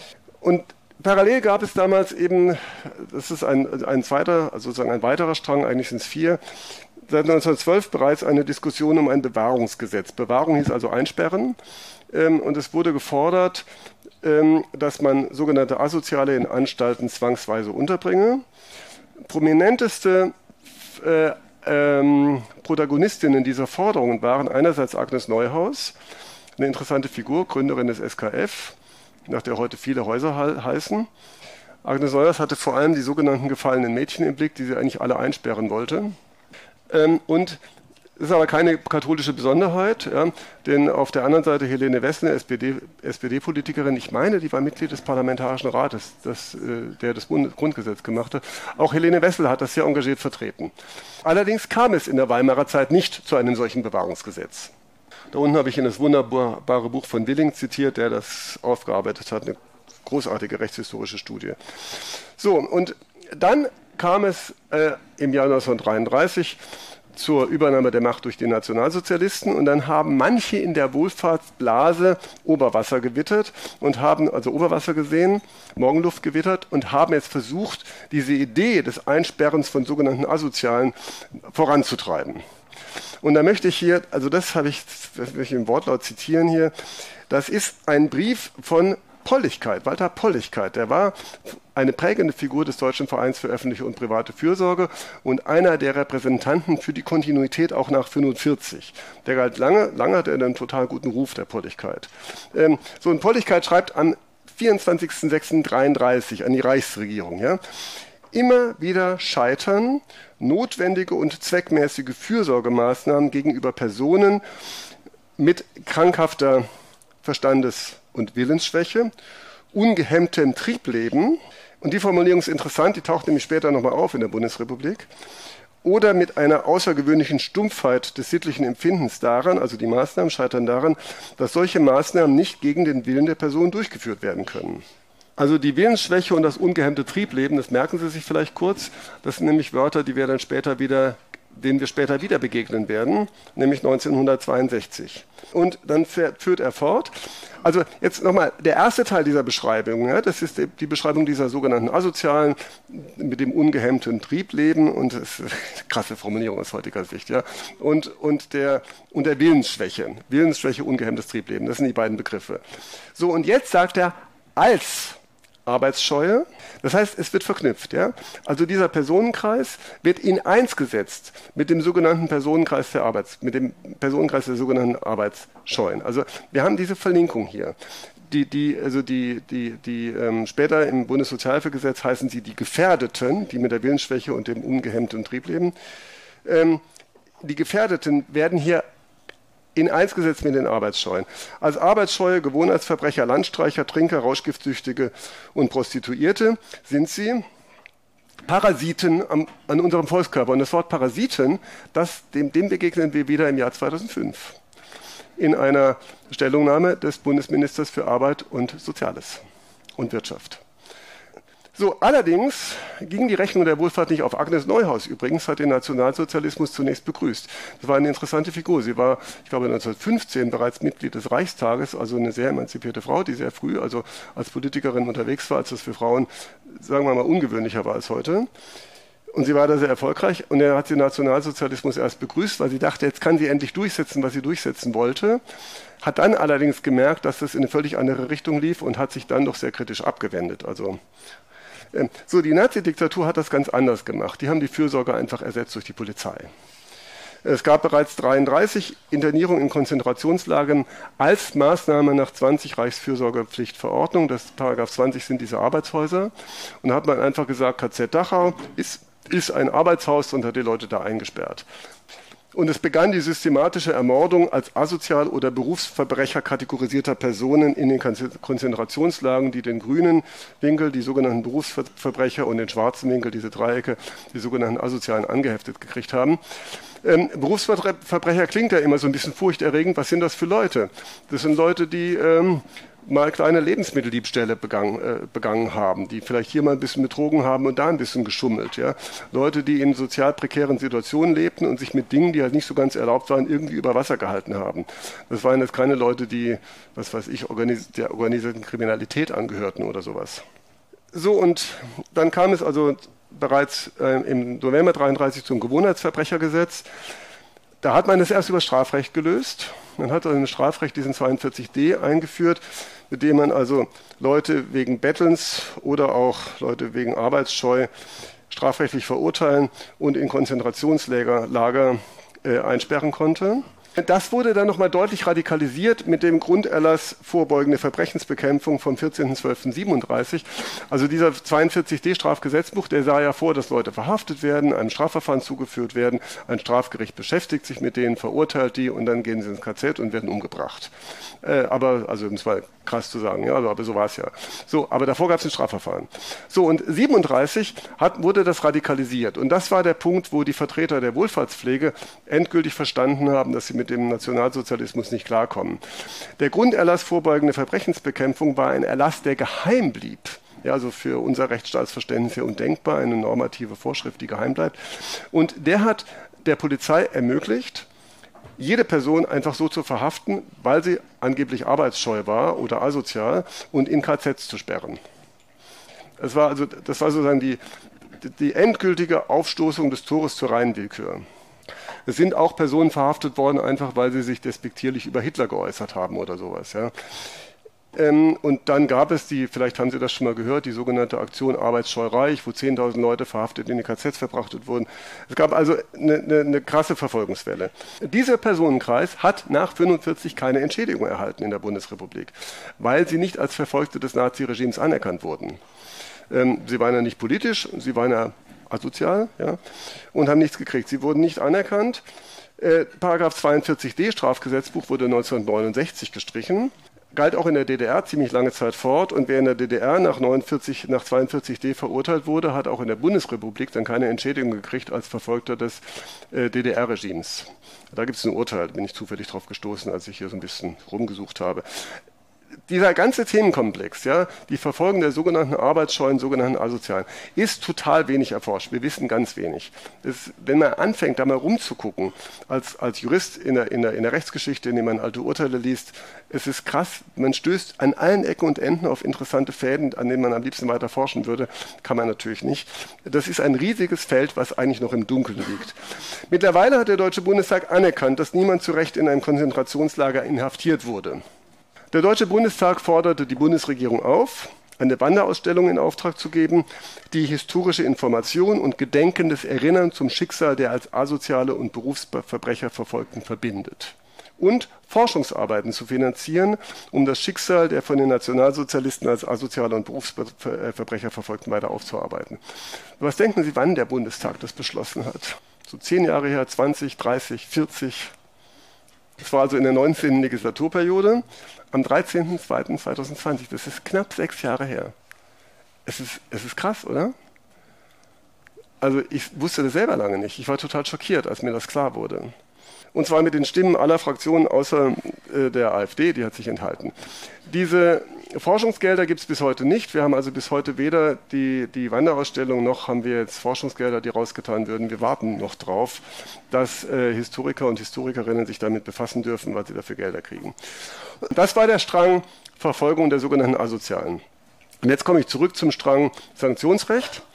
Und parallel gab es damals eben, das ist ein, ein zweiter, also sozusagen ein weiterer Strang, eigentlich sind es vier, seit neunzehnhundertzwölf bereits eine Diskussion um ein Bewahrungsgesetz. Bewahrung hieß also einsperren ähm, und es wurde gefordert, ähm, dass man sogenannte Asoziale in Anstalten zwangsweise unterbringe. Prominenteste äh, ähm, Protagonistinnen dieser Forderungen waren einerseits Agnes Neuhaus, eine interessante Figur, Gründerin des S K F, nach der heute viele Häuser heißen. Agnes Neuhaus hatte vor allem die sogenannten gefallenen Mädchen im Blick, die sie eigentlich alle einsperren wollte. Ähm, und das ist aber keine katholische Besonderheit, ja, denn auf der anderen Seite Helene Wessel, S P D, S P D-Politikerin, ich meine, die war Mitglied des Parlamentarischen Rates, das, äh, der das Bund- Grundgesetz gemacht hat. Auch Helene Wessel hat das sehr engagiert vertreten. Allerdings kam es in der Weimarer Zeit nicht zu einem solchen Bewahrungsgesetz. Da unten habe ich in das wunderbare Buch von Willing zitiert, der das aufgearbeitet hat, eine großartige rechtshistorische Studie. So, und dann kam es äh, im Jahr neunzehnhundertdreiunddreißig zur Übernahme der Macht durch die Nationalsozialisten und dann haben manche in der Wohlfahrtsblase Oberwasser gewittert und haben also Oberwasser gesehen, Morgenluft gewittert und haben jetzt versucht, diese Idee des Einsperrens von sogenannten Asozialen voranzutreiben. Und da möchte ich hier, also das habe ich, das möchte ich im Wortlaut zitieren hier, das ist ein Brief von Polligkeit, Walter Polligkeit, der war eine prägende Figur des Deutschen Vereins für öffentliche und private Fürsorge und einer der Repräsentanten für die Kontinuität auch nach fünfundvierzig. Der galt lange, lange hatte er einen total guten Ruf, der Polligkeit. Ähm, so ein Polligkeit schreibt am vierundzwanzigsten sechsten neunzehnhundertdreiunddreißig an die Reichsregierung, ja, immer wieder scheitern notwendige und zweckmäßige Fürsorgemaßnahmen gegenüber Personen mit krankhafter Verstandes- und Willensschwäche, ungehemmtem Triebleben, und die Formulierung ist interessant, die taucht nämlich später nochmal auf in der Bundesrepublik, oder mit einer außergewöhnlichen Stumpfheit des sittlichen Empfindens daran, also die Maßnahmen scheitern daran, dass solche Maßnahmen nicht gegen den Willen der Person durchgeführt werden können. Also die Willensschwäche und das ungehemmte Triebleben, das merken Sie sich vielleicht kurz, das sind nämlich Wörter, die wir dann später wieder den wir später wieder begegnen werden, nämlich neunzehnhundertzweiundsechzig. Und dann führt er fort. Also jetzt nochmal, der erste Teil dieser Beschreibung, ja, das ist die Beschreibung dieser sogenannten Asozialen mit dem ungehemmten Triebleben, und das ist eine krasse Formulierung aus heutiger Sicht, ja, und, und, der, und der Willensschwäche. Willensschwäche, ungehemmtes Triebleben, das sind die beiden Begriffe. So, und jetzt sagt er, als Arbeitsscheue, das heißt, es wird verknüpft. Ja? Also dieser Personenkreis wird in eins gesetzt mit dem sogenannten Personenkreis der Arbeits, mit dem Personenkreis der sogenannten Arbeitsscheuen. Also wir haben diese Verlinkung hier. Die, die, also die, die, die ähm, später im Bundessozialhilfegesetz heißen sie die Gefährdeten, die mit der Willensschwäche und dem ungehemmten Triebleben. Ähm, die Gefährdeten werden hier in eins gesetzt mit den Arbeitsscheuen. Als Arbeitsscheue, Gewohnheitsverbrecher, Landstreicher, Trinker, Rauschgiftsüchtige und Prostituierte sind sie Parasiten am, an unserem Volkskörper. Und das Wort Parasiten, das, dem, dem begegnen wir wieder im Jahr zweitausendfünf in einer Stellungnahme des Bundesministers für Arbeit und Soziales und Wirtschaft. So, allerdings ging die Rechnung der Wohlfahrt nicht auf. Agnes Neuhaus übrigens hat den Nationalsozialismus zunächst begrüßt. Das war eine interessante Figur. Sie war, ich glaube, neunzehnhundertfünfzehn bereits Mitglied des Reichstages, also eine sehr emanzipierte Frau, die sehr früh, also als Politikerin unterwegs war, als das für Frauen, sagen wir mal, ungewöhnlicher war als heute. Und sie war da sehr erfolgreich, und er hat den Nationalsozialismus erst begrüßt, weil sie dachte, jetzt kann sie endlich durchsetzen, was sie durchsetzen wollte. Hat dann allerdings gemerkt, dass das in eine völlig andere Richtung lief, und hat sich dann doch sehr kritisch abgewendet. Also So, die Nazi-Diktatur hat das ganz anders gemacht. Die haben die Fürsorge einfach ersetzt durch die Polizei. Es gab bereits neunzehnhundertdreiunddreißig Internierung in Konzentrationslagern als Maßnahme nach zwanzig Reichsfürsorgepflichtverordnung. Das Paragraph zwanzig sind diese Arbeitshäuser. Und da hat man einfach gesagt, K Z Dachau ist, ist ein Arbeitshaus, und hat die Leute da eingesperrt. Und es begann die systematische Ermordung als asozial oder Berufsverbrecher kategorisierter Personen in den Konzentrationslagern, die den grünen Winkel, die sogenannten Berufsverbrecher, und den schwarzen Winkel, diese Dreiecke, die sogenannten Asozialen, angeheftet gekriegt haben. Ähm, Berufsverbrecher klingt ja immer so ein bisschen furchterregend. Was sind das für Leute? Das sind Leute, die ähm, mal kleine Lebensmitteldiebstähle begangen, äh, begangen haben, die vielleicht hier mal ein bisschen betrogen haben und da ein bisschen geschummelt. Ja? Leute, die in sozial prekären Situationen lebten und sich mit Dingen, die halt nicht so ganz erlaubt waren, irgendwie über Wasser gehalten haben. Das waren jetzt keine Leute, die, was weiß ich, organis- der organisierten Kriminalität angehörten oder sowas. So, und dann kam es also bereits äh, im November dreiunddreißig zum Gewohnheitsverbrechergesetz. Da hat man das erst über Strafrecht gelöst. Man hat also im Strafrecht diesen zweiundvierzig d eingeführt, mit dem man also Leute wegen Bettelns oder auch Leute wegen Arbeitsscheu strafrechtlich verurteilen und in Konzentrationslager Lager, äh, einsperren konnte. Das wurde dann nochmal deutlich radikalisiert mit dem Grunderlass vorbeugende Verbrechensbekämpfung vom vierzehnten zwölften siebenunddreißig. Also dieser zweiundvierzig d Strafgesetzbuch, der sah ja vor, dass Leute verhaftet werden, einem Strafverfahren zugeführt werden, ein Strafgericht beschäftigt sich mit denen, verurteilt die, und dann gehen sie ins K Z und werden umgebracht. Äh, aber, also das war krass zu sagen, ja, aber so war es ja. So, aber davor gab es ein Strafverfahren. So, und siebenunddreißig hat, wurde das radikalisiert. Und das war der Punkt, wo die Vertreter der Wohlfahrtspflege endgültig verstanden haben, dass sie mit dem Nationalsozialismus nicht klarkommen. Der Grunderlass vorbeugende Verbrechensbekämpfung war ein Erlass, der geheim blieb. Ja, also für unser Rechtsstaatsverständnis ja undenkbar, eine normative Vorschrift, die geheim bleibt. Und der hat der Polizei ermöglicht, jede Person einfach so zu verhaften, weil sie angeblich arbeitsscheu war oder asozial, und in K Zs zu sperren. Das war also, das war sozusagen die, die endgültige Aufstoßung des Tores zur reinen Willkür. Es sind auch Personen verhaftet worden, einfach weil sie sich despektierlich über Hitler geäußert haben oder sowas. Ja. Ähm, und dann gab es die, vielleicht haben Sie das schon mal gehört, die sogenannte Aktion Arbeitsscheu reich, wo zehntausend Leute verhaftet in die K Zs verfrachtet wurden. Es gab also eine, eine, eine krasse Verfolgungswelle. Dieser Personenkreis hat nach fünfundvierzig keine Entschädigung erhalten in der Bundesrepublik, weil sie nicht als Verfolgte des Naziregimes anerkannt wurden. Ähm, sie waren ja nicht politisch, sie waren ja asozial, ja, und haben nichts gekriegt. Sie wurden nicht anerkannt. Äh, Paragraph zweiundvierzig d Strafgesetzbuch wurde neunzehnhundertneunundsechzig gestrichen, galt auch in der D D R ziemlich lange Zeit fort, und wer in der D D R nach, neunundvierzig, nach zweiundvierzig d verurteilt wurde, hat auch in der Bundesrepublik dann keine Entschädigung gekriegt als Verfolgter des äh, D D R-Regimes. Da gibt es ein Urteil, bin ich zufällig drauf gestoßen, als ich hier so ein bisschen rumgesucht habe. dieser ganze Themenkomplex, ja, die Verfolgung der sogenannten Arbeitsscheuen, sogenannten Asozialen, ist total wenig erforscht. Wir wissen ganz wenig. Das, wenn man anfängt, da mal rumzugucken, als, als Jurist in der, in, der, in der Rechtsgeschichte, indem man alte Urteile liest, es ist krass, man stößt an allen Ecken und Enden auf interessante Fäden, an denen man am liebsten weiter forschen würde. Kann man natürlich nicht. Das ist ein riesiges Feld, was eigentlich noch im Dunkeln liegt. Mittlerweile hat der Deutsche Bundestag anerkannt, dass niemand zu Recht in einem Konzentrationslager inhaftiert wurde. Der Deutsche Bundestag forderte die Bundesregierung auf, eine Wanderausstellung in Auftrag zu geben, die historische Information und gedenkendes Erinnern zum Schicksal der als asoziale und Berufsverbrecher Verfolgten verbindet. Und Forschungsarbeiten zu finanzieren, um das Schicksal der von den Nationalsozialisten als asoziale und Berufsverbrecher Verfolgten weiter aufzuarbeiten. Was denken Sie, wann der Bundestag das beschlossen hat? So zehn Jahre her, zwanzig, dreißig, vierzig. Das war also in der neunzehnten Legislaturperiode, am dreizehnten zweiten zweitausendzwanzig. Das ist knapp sechs Jahre her. Es ist, es ist krass, oder? Also ich wusste das selber lange nicht. Ich war total schockiert, als mir das klar wurde. Und zwar mit den Stimmen aller Fraktionen außer äh, der AfD, die hat sich enthalten. Diese Forschungsgelder gibt es bis heute nicht. Wir haben also bis heute weder die, die Wanderausstellung noch haben wir jetzt Forschungsgelder, die rausgetan würden. Wir warten noch drauf, dass äh, Historiker und Historikerinnen sich damit befassen dürfen, weil sie dafür Gelder kriegen. Das war der Strang Verfolgung der sogenannten Asozialen. Und jetzt komme ich zurück zum Strang Sanktionsrecht.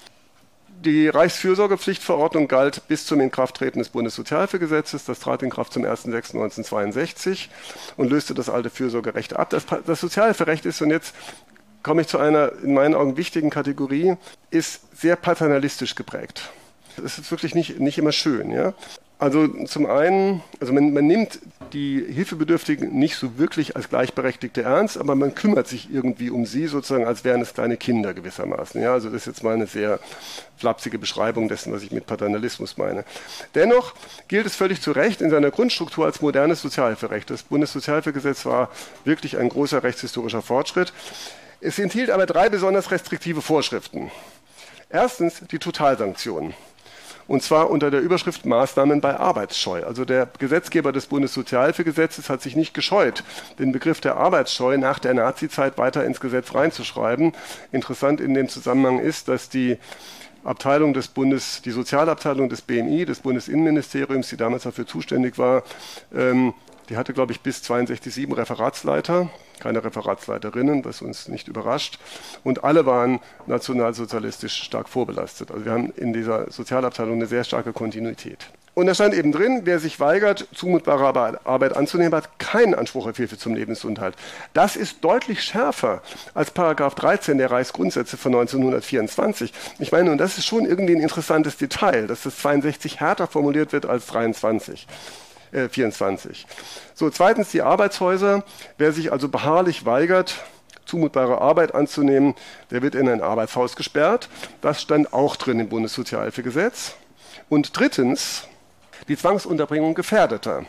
Die Reichsfürsorgepflichtverordnung galt bis zum Inkrafttreten des Bundessozialhilfegesetzes. Das trat in Kraft zum ersten sechsten neunzehnhundertzweiundsechzig und löste das alte Fürsorgerecht ab. Das, das Sozialhilferecht ist, und jetzt komme ich zu einer in meinen Augen wichtigen Kategorie, ist sehr paternalistisch geprägt. Das ist wirklich nicht, nicht immer schön. Ja? Also zum einen, also man, man nimmt die Hilfebedürftigen nicht so wirklich als Gleichberechtigte ernst, aber man kümmert sich irgendwie um sie, sozusagen als wären es kleine Kinder gewissermaßen. Ja, also das ist jetzt mal eine sehr flapsige Beschreibung dessen, was ich mit Paternalismus meine. Dennoch gilt es völlig zu Recht in seiner Grundstruktur als modernes Sozialhilferecht. Das Bundessozialhilfegesetz war wirklich ein großer rechtshistorischer Fortschritt. Es enthielt aber drei besonders restriktive Vorschriften. Erstens die Totalsanktionen. Und zwar unter der Überschrift Maßnahmen bei Arbeitsscheu. Also der Gesetzgeber des Bundessozialhilfegesetzes hat sich nicht gescheut, den Begriff der Arbeitsscheu nach der Nazizeit weiter ins Gesetz reinzuschreiben. Interessant in dem Zusammenhang ist, dass die Abteilung des Bundes, die Sozialabteilung des B M I, des Bundesinnenministeriums, die damals dafür zuständig war, ähm, die hatte, glaube ich, bis zweiundsechzig Komma sieben Referatsleiter, keine Referatsleiterinnen, was uns nicht überrascht. Und alle waren nationalsozialistisch stark vorbelastet. Also wir haben in dieser Sozialabteilung eine sehr starke Kontinuität. Und da stand eben drin, wer sich weigert, zumutbare Arbeit anzunehmen, hat keinen Anspruch auf Hilfe zum Lebensunterhalt. Das ist deutlich schärfer als Paragraph dreizehn der Reichsgrundsätze von neunzehnhundertvierundzwanzig. Ich meine, und das ist schon irgendwie ein interessantes Detail, dass das zweiundsechzig härter formuliert wird als dreiundzwanzig. vierundzwanzig. So, zweitens die Arbeitshäuser. Wer sich also beharrlich weigert, zumutbare Arbeit anzunehmen, der wird in ein Arbeitshaus gesperrt. Das stand auch drin im Bundessozialhilfegesetz. Und drittens die Zwangsunterbringung Gefährdeter.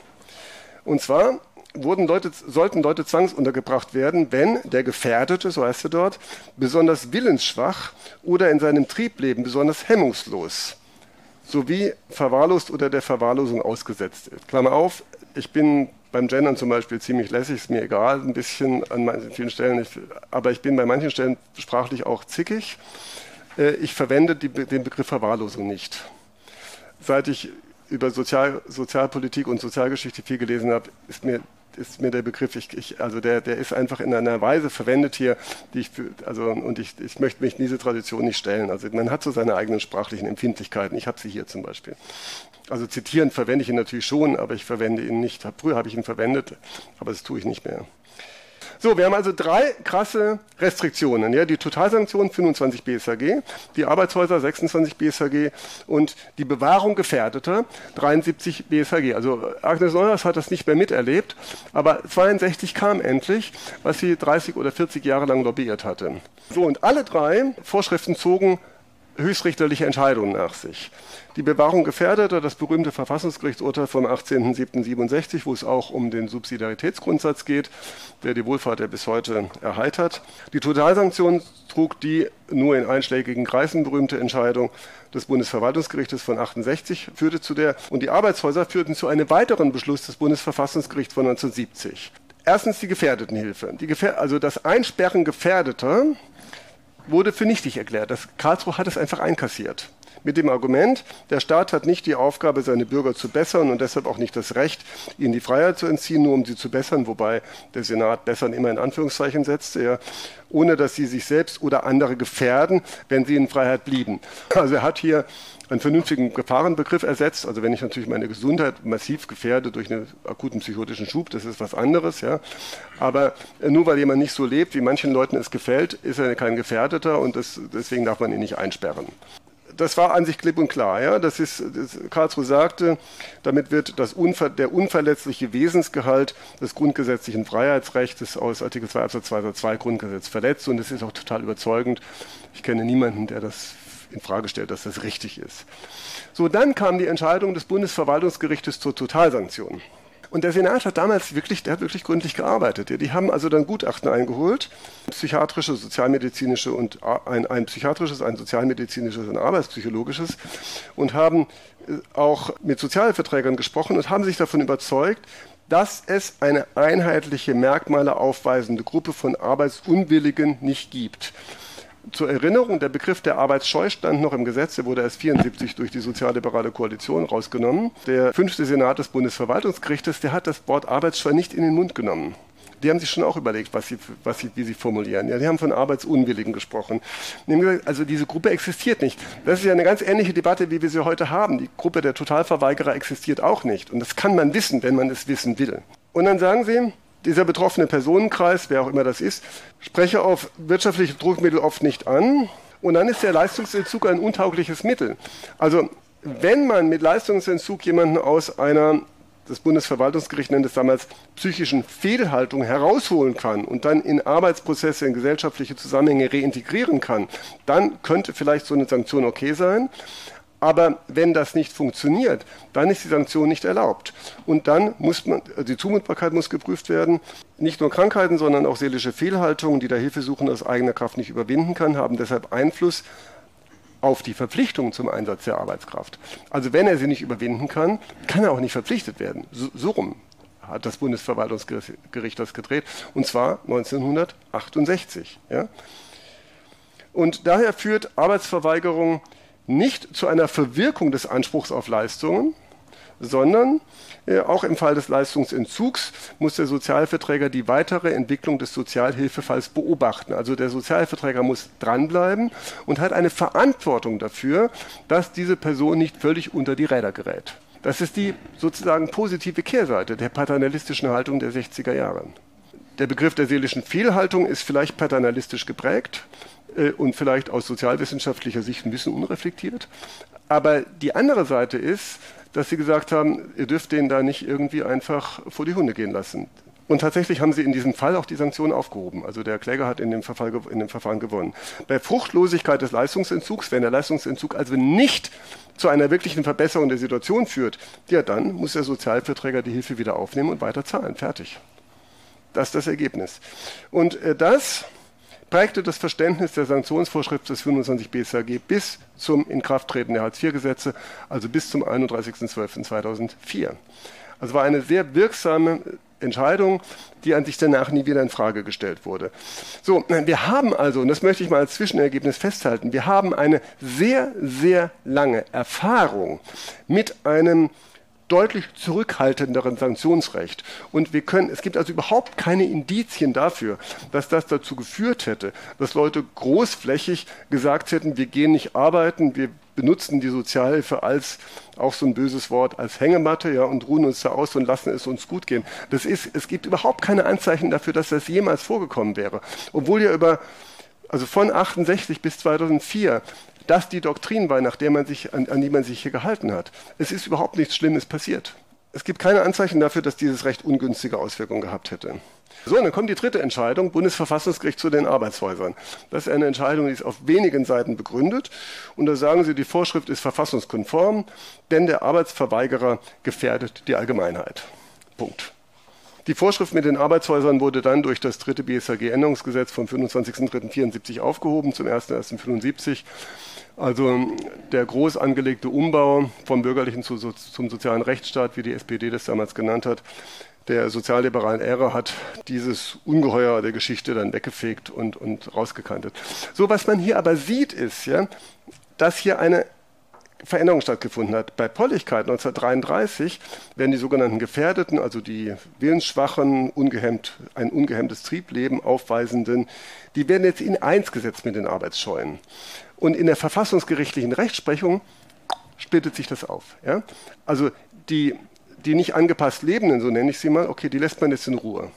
Und zwar wurden Leute, sollten Leute zwangsuntergebracht werden, wenn der Gefährdete, so heißt er dort, besonders willensschwach oder in seinem Triebleben besonders hemmungslos sowie verwahrlost oder der Verwahrlosung ausgesetzt ist. Klammer auf, ich bin beim Gendern zum Beispiel ziemlich lässig, ist mir egal, ein bisschen an manchen, vielen Stellen, ich, aber ich bin bei manchen Stellen sprachlich auch zickig. Äh, ich verwende die, den Begriff Verwahrlosung nicht. Seit ich über Sozial, Sozialpolitik und Sozialgeschichte viel gelesen habe, ist mir ist mir der Begriff, ich, ich, also der, der ist einfach in einer Weise verwendet hier, die ich, für, also und ich, ich möchte mich in diese Tradition nicht stellen. Also man hat so seine eigenen sprachlichen Empfindlichkeiten. Ich habe sie hier zum Beispiel. Also zitieren verwende ich ihn natürlich schon, aber ich verwende ihn nicht. Früher habe ich ihn verwendet, aber das tue ich nicht mehr. So, wir haben also drei krasse Restriktionen. Ja, die Totalsanktionen fünfundzwanzig B S H G, die Arbeitshäuser sechsundzwanzig B S H G und die Bewahrung Gefährdeter dreiundsiebzig B S H G. Also Agnes Neuhaus hat das nicht mehr miterlebt, aber zweiundsechzig kam endlich, was sie dreißig oder vierzig Jahre lang lobbyiert hatte. So, und alle drei Vorschriften zogen höchstrichterliche Entscheidungen nach sich. Die Bewahrung Gefährdeter, das berühmte Verfassungsgerichtsurteil vom achtzehnten siebten siebenundsechzig, wo es auch um den Subsidiaritätsgrundsatz geht, der die Wohlfahrt ja bis heute erheitert. Die Totalsanktion trug die nur in einschlägigen Kreisen berühmte Entscheidung des Bundesverwaltungsgerichtes von achtundsechzig, führte zu der, und die Arbeitshäuser führten zu einem weiteren Beschluss des Bundesverfassungsgerichts von neunzehnhundertsiebzig. erstens die Gefährdetenhilfe. Die Gefähr- also das Einsperren Gefährdeter wurde für nichtig erklärt. Das Karlsruhe hat es einfach einkassiert. Mit dem Argument, der Staat hat nicht die Aufgabe, seine Bürger zu bessern und deshalb auch nicht das Recht, ihnen die Freiheit zu entziehen, nur um sie zu bessern, wobei der Senat bessern immer in Anführungszeichen setzte, ja, ohne dass sie sich selbst oder andere gefährden, wenn sie in Freiheit blieben. Also er hat hier einen vernünftigen Gefahrenbegriff ersetzt. Also wenn ich natürlich meine Gesundheit massiv gefährde durch einen akuten psychotischen Schub, das ist was anderes, ja. Aber nur weil jemand nicht so lebt, wie manchen Leuten es gefällt, ist er kein Gefährdeter und das, deswegen darf man ihn nicht einsperren. Das war an sich klipp und klar. Ja? Das ist, das Karlsruhe sagte, damit wird das unver, der unverletzliche Wesensgehalt des grundgesetzlichen Freiheitsrechts aus Artikel zwei Absatz zwei Satz zwei Grundgesetz verletzt. Und das ist auch total überzeugend. Ich kenne niemanden, der das in Frage stellt, dass das richtig ist. So, dann kam die Entscheidung des Bundesverwaltungsgerichtes zur Totalsanktion. Und der Senat hat damals wirklich, der hat wirklich gründlich gearbeitet. Die haben also dann Gutachten eingeholt, psychiatrische, sozialmedizinische und ein, ein psychiatrisches, ein sozialmedizinisches und arbeitspsychologisches und haben auch mit Sozialverträgern gesprochen und haben sich davon überzeugt, dass es eine einheitliche Merkmale aufweisende Gruppe von Arbeitsunwilligen nicht gibt. Zur Erinnerung, der Begriff der Arbeitsscheu stand noch im Gesetz, der wurde erst vierundsiebzig durch die sozialliberale Koalition rausgenommen. Der fünfte Senat des Bundesverwaltungsgerichtes, der hat das Wort Arbeitsscheu nicht in den Mund genommen. Die haben sich schon auch überlegt, was sie, was sie, wie sie formulieren. Ja, die haben von Arbeitsunwilligen gesprochen. Die haben gesagt, also diese Gruppe existiert nicht. Das ist ja eine ganz ähnliche Debatte, wie wir sie heute haben. Die Gruppe der Totalverweigerer existiert auch nicht. Und das kann man wissen, wenn man es wissen will. Und dann sagen sie, dieser betroffene Personenkreis, wer auch immer das ist, spreche auf wirtschaftliche Druckmittel oft nicht an. Und dann ist der Leistungsentzug ein untaugliches Mittel. Also wenn man mit Leistungsentzug jemanden aus einer, das Bundesverwaltungsgericht nennt es damals, psychischen Fehlhaltung herausholen kann und dann in Arbeitsprozesse, in gesellschaftliche Zusammenhänge reintegrieren kann, dann könnte vielleicht so eine Sanktion okay sein. Aber wenn das nicht funktioniert, dann ist die Sanktion nicht erlaubt. Und dann muss man, die Zumutbarkeit muss geprüft werden. Nicht nur Krankheiten, sondern auch seelische Fehlhaltungen, die der Hilfesuchende aus eigener Kraft nicht überwinden kann, haben deshalb Einfluss auf die Verpflichtung zum Einsatz der Arbeitskraft. Also wenn er sie nicht überwinden kann, kann er auch nicht verpflichtet werden. So, so rum hat das Bundesverwaltungsgericht das gedreht, und zwar neunzehnhundertachtundsechzig. Ja? Und daher führt Arbeitsverweigerung nicht zu einer Verwirkung des Anspruchs auf Leistungen, sondern äh, auch im Fall des Leistungsentzugs muss der Sozialverträger die weitere Entwicklung des Sozialhilfefalls beobachten. Also der Sozialverträger muss dranbleiben und hat eine Verantwortung dafür, dass diese Person nicht völlig unter die Räder gerät. Das ist die sozusagen positive Kehrseite der paternalistischen Haltung der sechziger Jahre. Der Begriff der seelischen Fehlhaltung ist vielleicht paternalistisch geprägt und vielleicht aus sozialwissenschaftlicher Sicht ein bisschen unreflektiert. Aber die andere Seite ist, dass sie gesagt haben, ihr dürft den da nicht irgendwie einfach vor die Hunde gehen lassen. Und tatsächlich haben sie in diesem Fall auch die Sanktionen aufgehoben. Also der Kläger hat in dem Verfahren, in dem Verfahren gewonnen. Bei Fruchtlosigkeit des Leistungsentzugs, wenn der Leistungsentzug also nicht zu einer wirklichen Verbesserung der Situation führt, ja, dann muss der Sozialverträger die Hilfe wieder aufnehmen und weiter zahlen. Fertig. Das ist das Ergebnis. Und äh, das prägte das Verständnis der Sanktionsvorschrift des fünfundzwanzig B S A G bis zum Inkrafttreten der Hartz vier Gesetze, also bis zum einunddreißigsten zwölften zweitausendvier. Also war eine sehr wirksame Entscheidung, die an sich danach nie wieder in Frage gestellt wurde. So, wir haben also, und das möchte ich mal als Zwischenergebnis festhalten, wir haben eine sehr, sehr lange Erfahrung mit einem deutlich zurückhaltenderen Sanktionsrecht. Und wir können, es gibt also überhaupt keine Indizien dafür, dass das dazu geführt hätte, dass Leute großflächig gesagt hätten, wir gehen nicht arbeiten, wir benutzen die Sozialhilfe als, auch so ein böses Wort, als Hängematte, ja, und ruhen uns da aus und lassen es uns gut gehen. Das ist, es gibt überhaupt keine Anzeichen dafür, dass das jemals vorgekommen wäre. Obwohl ja über, also von achtundsechzig bis zweitausendvier, das die Doktrin war, nach der man sich, an, an die man sich hier gehalten hat. Es ist überhaupt nichts Schlimmes passiert. Es gibt keine Anzeichen dafür, dass dieses Recht ungünstige Auswirkungen gehabt hätte. So, und dann kommt die dritte Entscheidung, Bundesverfassungsgericht zu den Arbeitshäusern. Das ist eine Entscheidung, die ist auf wenigen Seiten begründet. Und da sagen sie, die Vorschrift ist verfassungskonform, denn der Arbeitsverweigerer gefährdet die Allgemeinheit. Punkt. Die Vorschrift mit den Arbeitshäusern wurde dann durch das dritte B S A G-Änderungsgesetz vom fünfundzwanzigsten dritten vierundsiebzig aufgehoben, zum ersten ersten fünfundsiebzig. Also der groß angelegte Umbau vom bürgerlichen zu, zum sozialen Rechtsstaat, wie die S P D das damals genannt hat, der sozialliberalen Ära hat dieses Ungeheuer der Geschichte dann weggefegt und, und rausgekantet. So, was man hier aber sieht, ist, ja, dass hier eine Veränderung stattgefunden hat. Bei Polligkeit neunzehnhundertdreiunddreißig werden die sogenannten Gefährdeten, also die willensschwachen, ungehemmt, ein ungehemmtes Triebleben aufweisenden, die werden jetzt in eins gesetzt mit den Arbeitsscheuen. Und in der verfassungsgerichtlichen Rechtsprechung splittet sich das auf. Ja? Also die, die nicht angepasst Lebenden, so nenne ich sie mal, okay, die lässt man jetzt in Ruhe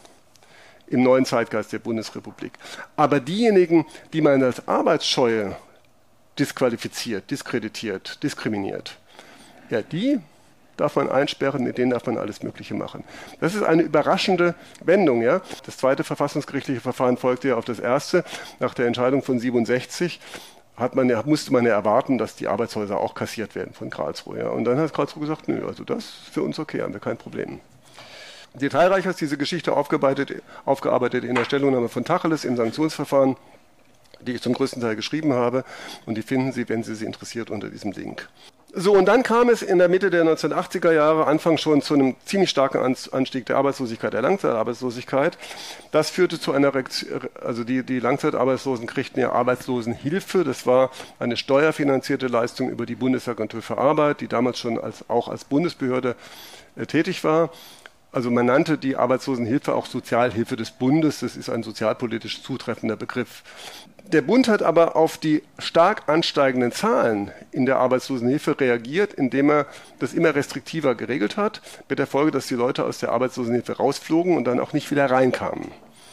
im neuen Zeitgeist der Bundesrepublik. Aber diejenigen, die man als Arbeitsscheue disqualifiziert, diskreditiert, diskriminiert, ja, die darf man einsperren, mit denen darf man alles Mögliche machen. Das ist eine überraschende Wendung. Ja? Das zweite verfassungsgerichtliche Verfahren folgte ja auf das erste. Nach der Entscheidung von siebenundsechzig hat man ja, musste man ja erwarten, dass die Arbeitshäuser auch kassiert werden von Karlsruhe. Ja? Und dann hat Karlsruhe gesagt, nö, also das ist für uns okay, haben wir kein Problem. Detailreich ist diese Geschichte aufgearbeitet, aufgearbeitet in der Stellungnahme von Tacheles im Sanktionsverfahren, die ich zum größten Teil geschrieben habe, und die finden Sie, wenn Sie sie interessiert, unter diesem Link. So, und dann kam es in der Mitte der neunzehnhundertachtziger Jahre, Anfang schon, zu einem ziemlich starken Anstieg der Arbeitslosigkeit, der Langzeitarbeitslosigkeit. Das führte zu einer Reaktion, also die, die Langzeitarbeitslosen kriegten ja Arbeitslosenhilfe. Das war eine steuerfinanzierte Leistung über die Bundesagentur für Arbeit, die damals schon als, auch als Bundesbehörde äh, tätig war. Also man nannte die Arbeitslosenhilfe auch Sozialhilfe des Bundes. Das ist ein sozialpolitisch zutreffender Begriff. Der Bund hat aber auf die stark ansteigenden Zahlen in der Arbeitslosenhilfe reagiert, indem er das immer restriktiver geregelt hat, mit der Folge, dass die Leute aus der Arbeitslosenhilfe rausflogen und dann auch nicht wieder reinkamen.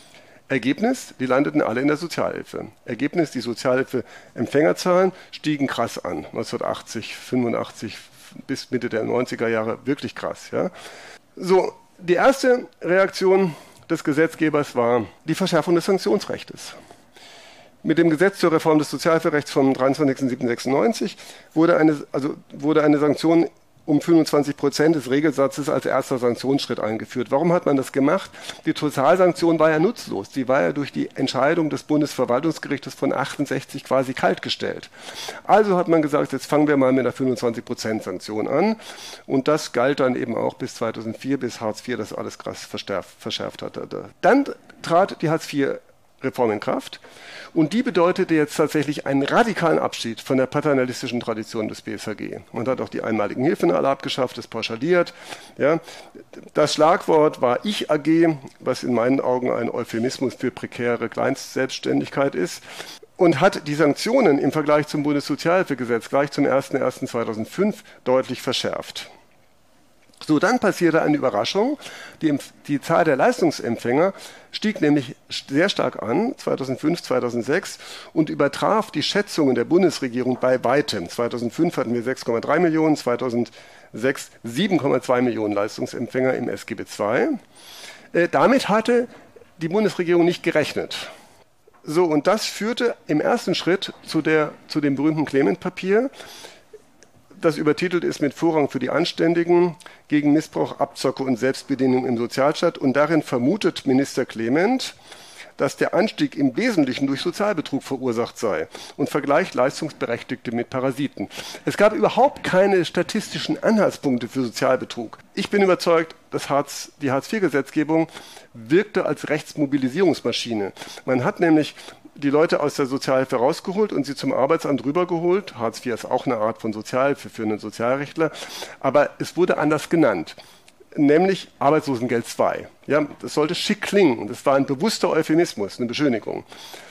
Ergebnis, die landeten alle in der Sozialhilfe. Ergebnis, die Sozialhilfeempfängerzahlen stiegen krass an. neunzehnhundertachtzig, fünfundachtzig bis Mitte der neunziger Jahre, wirklich krass. Ja. So, die erste Reaktion des Gesetzgebers war die Verschärfung des Sanktionsrechts. Mit dem Gesetz zur Reform des Sozialhilferechts vom dreiundzwanzigsten siebten sechsundneunzig wurde eine, also wurde eine Sanktion um fünfundzwanzig Prozent des Regelsatzes als erster Sanktionsschritt eingeführt. Warum hat man das gemacht? Die Totalsanktion war ja nutzlos. Die war ja durch die Entscheidung des Bundesverwaltungsgerichtes von achtundsechzig quasi kaltgestellt. Also hat man gesagt, jetzt fangen wir mal mit einer fünfundzwanzig Prozent Sanktion an. Und das galt dann eben auch bis zweitausendvier, bis Hartz vier das alles krass verschärft hat. Dann trat die Hartz vier Reform in Kraft. Und die bedeutete jetzt tatsächlich einen radikalen Abschied von der paternalistischen Tradition des B S H G. Man hat auch die einmaligen Hilfen alle abgeschafft, das pauschaliert. Ja. Das Schlagwort war Ich-A G, was in meinen Augen ein Euphemismus für prekäre Kleinstselbstständigkeit ist. Und hat die Sanktionen im Vergleich zum Bundessozialhilfegesetz gleich zum ersten ersten zweitausendfünf deutlich verschärft. So, dann passierte eine Überraschung. Die, die Zahl der Leistungsempfänger stieg nämlich sehr stark an, zweitausendfünf, zweitausendsechs, und übertraf die Schätzungen der Bundesregierung bei weitem. zweitausendfünf hatten wir sechs Komma drei Millionen, zweitausendsechs sieben Komma zwei Millionen Leistungsempfänger im S G B zwei. Äh, damit hatte die Bundesregierung nicht gerechnet. So, und das führte im ersten Schritt zu, der, zu dem berühmten Clement-Papier, das übertitelt ist mit Vorrang für die Anständigen gegen Missbrauch, Abzocke und Selbstbedienung im Sozialstaat. Und darin vermutet Minister Clement, dass der Anstieg im Wesentlichen durch Sozialbetrug verursacht sei und vergleicht Leistungsberechtigte mit Parasiten. Es gab überhaupt keine statistischen Anhaltspunkte für Sozialbetrug. Ich bin überzeugt, dass Hartz, die Hartz vier Gesetzgebung wirkte als Rechtsmobilisierungsmaschine. Man hat nämlich die Leute aus der Sozialhilfe rausgeholt und sie zum Arbeitsamt rübergeholt. Hartz vier ist auch eine Art von Sozialhilfe für einen Sozialrechtler, aber es wurde anders genannt, nämlich Arbeitslosengeld zwei. Ja, das sollte schick klingen, das war ein bewusster Euphemismus, eine Beschönigung.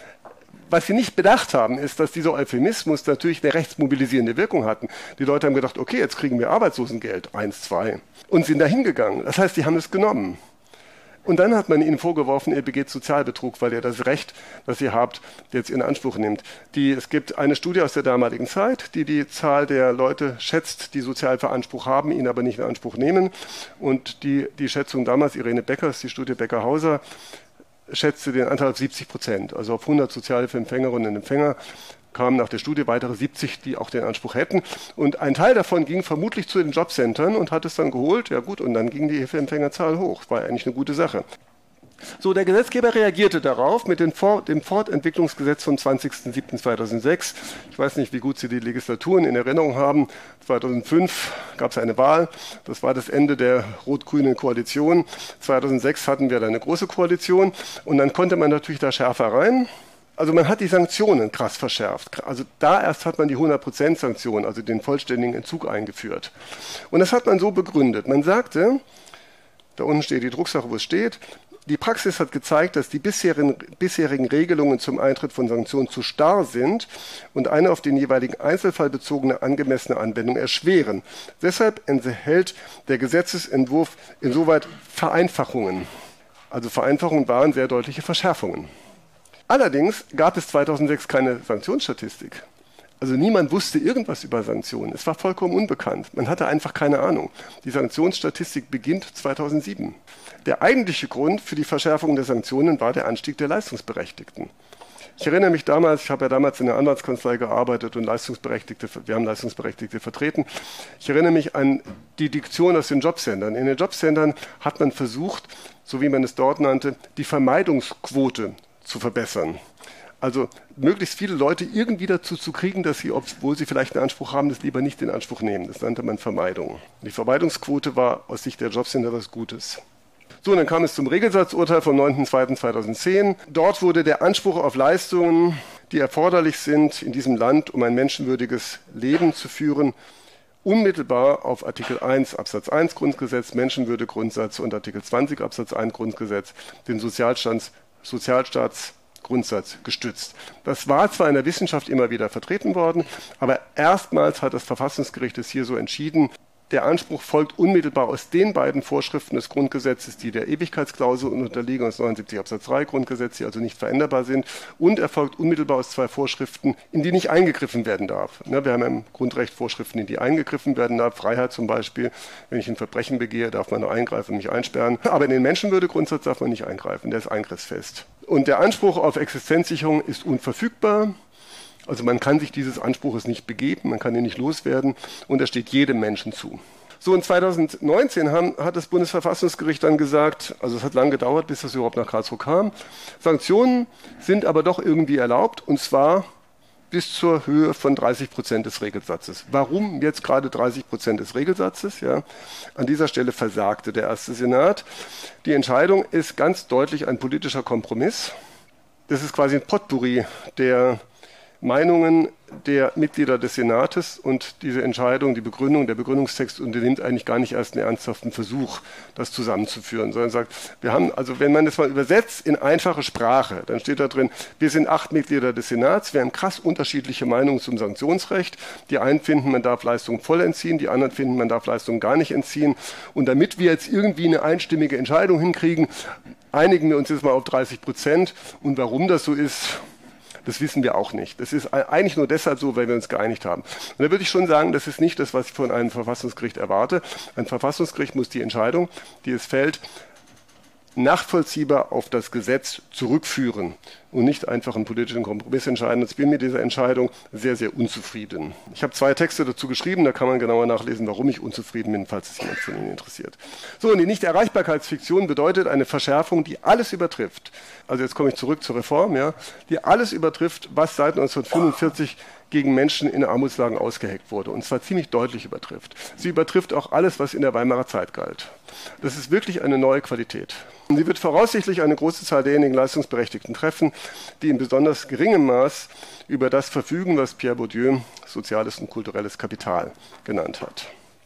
Was sie nicht bedacht haben, ist, dass dieser Euphemismus natürlich eine rechtsmobilisierende Wirkung hatten. Die Leute haben gedacht, okay, jetzt kriegen wir Arbeitslosengeld, eins, zwei, und sind da hingegangen. Das heißt, die haben es genommen. Und dann hat man ihnen vorgeworfen, ihr begeht Sozialbetrug, weil ihr das Recht, das ihr habt, jetzt in Anspruch nimmt. Die, es gibt eine Studie aus der damaligen Zeit, die die Zahl der Leute schätzt, die Sozialhilfeanspruch haben, ihn aber nicht in Anspruch nehmen. Und die, die Schätzung damals, Irene Beckers, die Studie Becker-Hauser, schätzte den Anteil auf siebzig Prozent. Also auf hundert Sozialhilfeempfängerinnen und Empfänger kamen nach der Studie weitere siebzig, die auch den Anspruch hätten. Und ein Teil davon ging vermutlich zu den Jobcentern und hat es dann geholt. Ja gut, und dann ging die Hilfeempfängerzahl hoch. War eigentlich eine gute Sache. So, der Gesetzgeber reagierte darauf mit dem, Vor- dem Fortentwicklungsgesetz vom zwanzigsten siebten zweitausendsechs. Ich weiß nicht, wie gut Sie die Legislaturen in Erinnerung haben. zweitausendfünf gab es eine Wahl. Das war das Ende der rot-grünen Koalition. zweitausendsechs hatten wir da eine große Koalition. Und dann konnte man natürlich da schärfer rein. Also man hat die Sanktionen krass verschärft. Also da erst hat man die hundert Prozent Sanktion, also den vollständigen Entzug eingeführt. Und das hat man so begründet. Man sagte, da unten steht die Drucksache, wo es steht, die Praxis hat gezeigt, dass die bisherigen, bisherigen Regelungen zum Eintritt von Sanktionen zu starr sind und eine auf den jeweiligen Einzelfall bezogene angemessene Anwendung erschweren. Deshalb enthält der Gesetzesentwurf insoweit Vereinfachungen. Also Vereinfachungen waren sehr deutliche Verschärfungen. Allerdings gab es zweitausendsechs keine Sanktionsstatistik. Also niemand wusste irgendwas über Sanktionen. Es war vollkommen unbekannt. Man hatte einfach keine Ahnung. Die Sanktionsstatistik beginnt zweitausendsieben. Der eigentliche Grund für die Verschärfung der Sanktionen war der Anstieg der Leistungsberechtigten. Ich erinnere mich damals, ich habe ja damals in der Anwaltskanzlei gearbeitet und Leistungsberechtigte, wir haben Leistungsberechtigte vertreten. Ich erinnere mich an die Diktion aus den Jobcentern. In den Jobcentern hat man versucht, so wie man es dort nannte, die Vermeidungsquote zu verbessern. Also möglichst viele Leute irgendwie dazu zu kriegen, dass sie, obwohl sie vielleicht einen Anspruch haben, das lieber nicht in Anspruch nehmen. Das nannte man Vermeidung. Die Vermeidungsquote war aus Sicht der Jobcenter was Gutes. So, und dann kam es zum Regelsatzurteil vom neunten zweiten zweitausendzehn. Dort wurde der Anspruch auf Leistungen, die erforderlich sind in diesem Land, um ein menschenwürdiges Leben zu führen, unmittelbar auf Artikel eins Absatz eins Grundgesetz, Menschenwürdegrundsatz und Artikel zwanzig Absatz eins Grundgesetz, den Sozialstaats, Sozialstaats Grundsatz gestützt. Das war zwar in der Wissenschaft immer wieder vertreten worden, aber erstmals hat das Verfassungsgericht es hier so entschieden, der Anspruch folgt unmittelbar aus den beiden Vorschriften des Grundgesetzes, die der Ewigkeitsklausel unterliegen, aus neunundsiebzig Absatz drei Grundgesetz, die also nicht veränderbar sind, und er folgt unmittelbar aus zwei Vorschriften, in die nicht eingegriffen werden darf. Wir haben im Grundrecht Vorschriften, in die eingegriffen werden darf. Freiheit zum Beispiel, wenn ich ein Verbrechen begehe, darf man nur eingreifen und mich einsperren. Aber in den Menschenwürdegrundsatz darf man nicht eingreifen, der ist eingriffsfest. Und der Anspruch auf Existenzsicherung ist unverfügbar. Also man kann sich dieses Anspruches nicht begeben, man kann ihn nicht loswerden und er steht jedem Menschen zu. So, in zweitausendneunzehn haben, hat das Bundesverfassungsgericht dann gesagt, also es hat lange gedauert, bis das überhaupt nach Karlsruhe kam, Sanktionen sind aber doch irgendwie erlaubt und zwar bis zur Höhe von dreißig Prozent des Regelsatzes. Warum jetzt gerade dreißig Prozent des Regelsatzes? Ja, an dieser Stelle versagte der erste Senat. Die Entscheidung ist ganz deutlich ein politischer Kompromiss. Das ist quasi ein Potpourri der Meinungen der Mitglieder des Senates und diese Entscheidung, die Begründung, der Begründungstext unternimmt eigentlich gar nicht erst einen ernsthaften Versuch, das zusammenzuführen, sondern sagt, wir haben, also wenn man das mal übersetzt in einfache Sprache, dann steht da drin, wir sind acht Mitglieder des Senats, wir haben krass unterschiedliche Meinungen zum Sanktionsrecht. Die einen finden, man darf Leistungen voll entziehen, die anderen finden, man darf Leistungen gar nicht entziehen. Und damit wir jetzt irgendwie eine einstimmige Entscheidung hinkriegen, einigen wir uns jetzt mal auf dreißig Prozent. Und warum das so ist, das wissen wir auch nicht. Das ist eigentlich nur deshalb so, weil wir uns geeinigt haben. Und da würde ich schon sagen, das ist nicht das, was ich von einem Verfassungsgericht erwarte. Ein Verfassungsgericht muss die Entscheidung, die es fällt, nachvollziehbar auf das Gesetz zurückführen und nicht einfach einen politischen Kompromiss entscheiden. Ich bin mit dieser Entscheidung sehr, sehr unzufrieden. Ich habe zwei Texte dazu geschrieben, da kann man genauer nachlesen, warum ich unzufrieden bin, falls es jemand von Ihnen interessiert. So, und die Nichterreichbarkeitsfiktion bedeutet eine Verschärfung, die alles übertrifft. Also jetzt komme ich zurück zur Reform, ja, die alles übertrifft, was seit neunzehnhundertfünfundvierzig gegen Menschen in Armutslagen ausgeheckt wurde. Und zwar ziemlich deutlich übertrifft. Sie übertrifft auch alles, was in der Weimarer Zeit galt. Das ist wirklich eine neue Qualität. Und sie wird voraussichtlich eine große Zahl derjenigen Leistungsberechtigten treffen, die in besonders geringem Maß über das verfügen, was Pierre Bourdieu soziales und kulturelles Kapital genannt hat.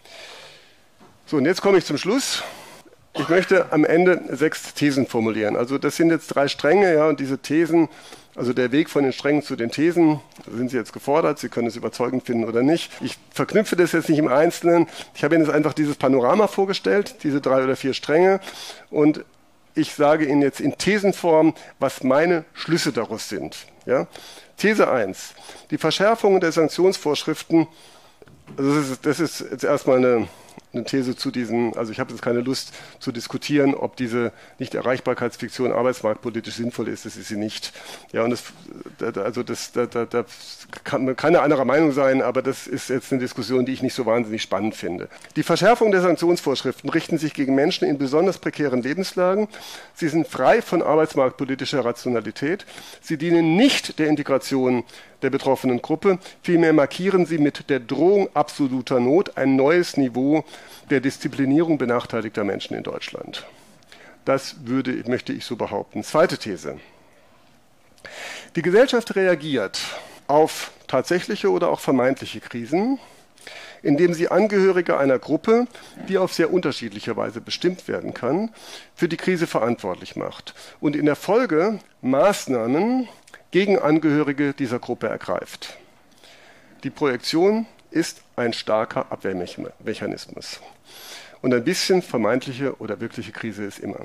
So, und jetzt komme ich zum Schluss. Ich möchte am Ende sechs Thesen formulieren. Also das sind jetzt drei Stränge, ja, und diese Thesen, also der Weg von den Strängen zu den Thesen, da sind Sie jetzt gefordert, Sie können es überzeugend finden oder nicht. Ich verknüpfe das jetzt nicht im Einzelnen. Ich habe Ihnen jetzt einfach dieses Panorama vorgestellt, diese drei oder vier Stränge, und ich sage Ihnen jetzt in Thesenform, was meine Schlüsse daraus sind. Ja? These eins. Die Verschärfung der Sanktionsvorschriften, also das ist, das ist jetzt erstmal eine eine These zu diesen, also ich habe jetzt keine Lust zu diskutieren, ob diese Nichterreichbarkeitsfiktion arbeitsmarktpolitisch sinnvoll ist, das ist sie nicht. Ja, und das, also das, da, da, da kann keine anderer Meinung sein, aber das ist jetzt eine Diskussion, die ich nicht so wahnsinnig spannend finde. Die Verschärfung der Sanktionsvorschriften richten sich gegen Menschen in besonders prekären Lebenslagen. Sie sind frei von arbeitsmarktpolitischer Rationalität. Sie dienen nicht der Integration der betroffenen Gruppe. Vielmehr markieren sie mit der Drohung absoluter Not ein neues Niveau der Disziplinierung benachteiligter Menschen in Deutschland. Das würde, möchte ich so behaupten. Zweite These. Die Gesellschaft reagiert auf tatsächliche oder auch vermeintliche Krisen, indem sie Angehörige einer Gruppe, die auf sehr unterschiedliche Weise bestimmt werden kann, für die Krise verantwortlich macht und in der Folge Maßnahmen gegen Angehörige dieser Gruppe ergreift. Die Projektion ist ein starker Abwehrmechanismus. Und ein bisschen vermeintliche oder wirkliche Krise ist immer.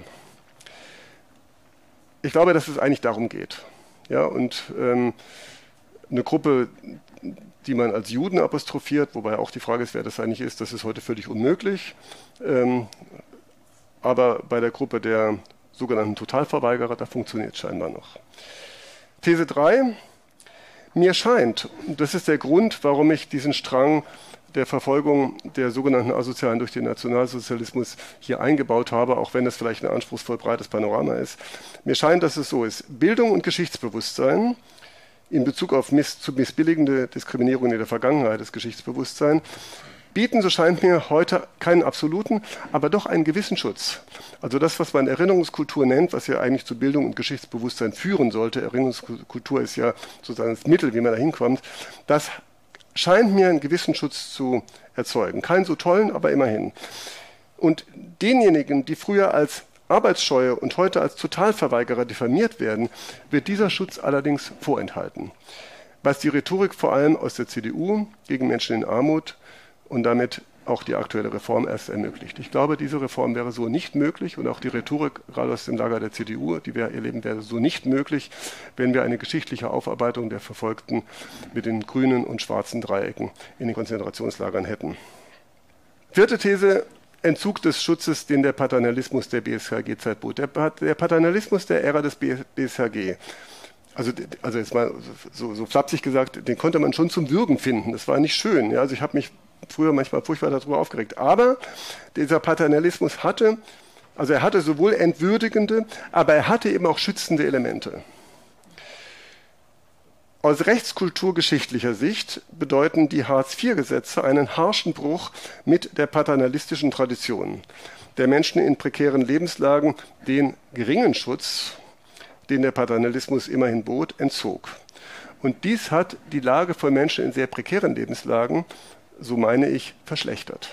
Ich glaube, dass es eigentlich darum geht. Ja, und ähm, eine Gruppe, die man als Juden apostrophiert, wobei auch die Frage ist, wer das eigentlich ist, das ist heute völlig unmöglich. Ähm, aber bei der Gruppe der sogenannten Totalverweigerer, da funktioniert es scheinbar noch. These drei. Mir scheint, und das ist der Grund, warum ich diesen Strang der Verfolgung der sogenannten Asozialen durch den Nationalsozialismus hier eingebaut habe, auch wenn das vielleicht ein anspruchsvoll breites Panorama ist. Mir scheint, dass es so ist. Bildung und Geschichtsbewusstsein in Bezug auf miss, zu missbilligende Diskriminierung in der Vergangenheit, das Geschichtsbewusstsein, bieten, so scheint mir, heute keinen absoluten, aber doch einen gewissen Schutz. Also das, was man Erinnerungskultur nennt, was ja eigentlich zu Bildung und Geschichtsbewusstsein führen sollte, Erinnerungskultur ist ja sozusagen das Mittel, wie man da hinkommt, das scheint mir einen gewissen Schutz zu erzeugen. Keinen so tollen, aber immerhin. Und denjenigen, die früher als Arbeitsscheue und heute als Totalverweigerer diffamiert werden, wird dieser Schutz allerdings vorenthalten. Was die Rhetorik vor allem aus der C D U gegen Menschen in Armut und damit auch die aktuelle Reform erst ermöglicht. Ich glaube, diese Reform wäre so nicht möglich und auch die Rhetorik gerade aus dem Lager der C D U, die wir erleben, wäre so nicht möglich, wenn wir eine geschichtliche Aufarbeitung der Verfolgten mit den grünen und schwarzen Dreiecken in den Konzentrationslagern hätten. Vierte These, Entzug des Schutzes, den der Paternalismus der B S H G-Zeit bot. Der, der Paternalismus der Ära des B S H G, also, also jetzt mal so, so flapsig gesagt, den konnte man schon zum Würgen finden. Das war nicht schön. Ja? Also ich habe mich früher manchmal furchtbar darüber aufgeregt. Aber dieser Paternalismus hatte, also er hatte sowohl entwürdigende, aber er hatte eben auch schützende Elemente. Aus rechtskulturgeschichtlicher Sicht bedeuten die Hartz vier Gesetze einen harschen Bruch mit der paternalistischen Tradition der Menschen in prekären Lebenslagen den geringen Schutz, den der Paternalismus immerhin bot, entzog. Und dies hat die Lage von Menschen in sehr prekären Lebenslagen, so meine ich, verschlechtert.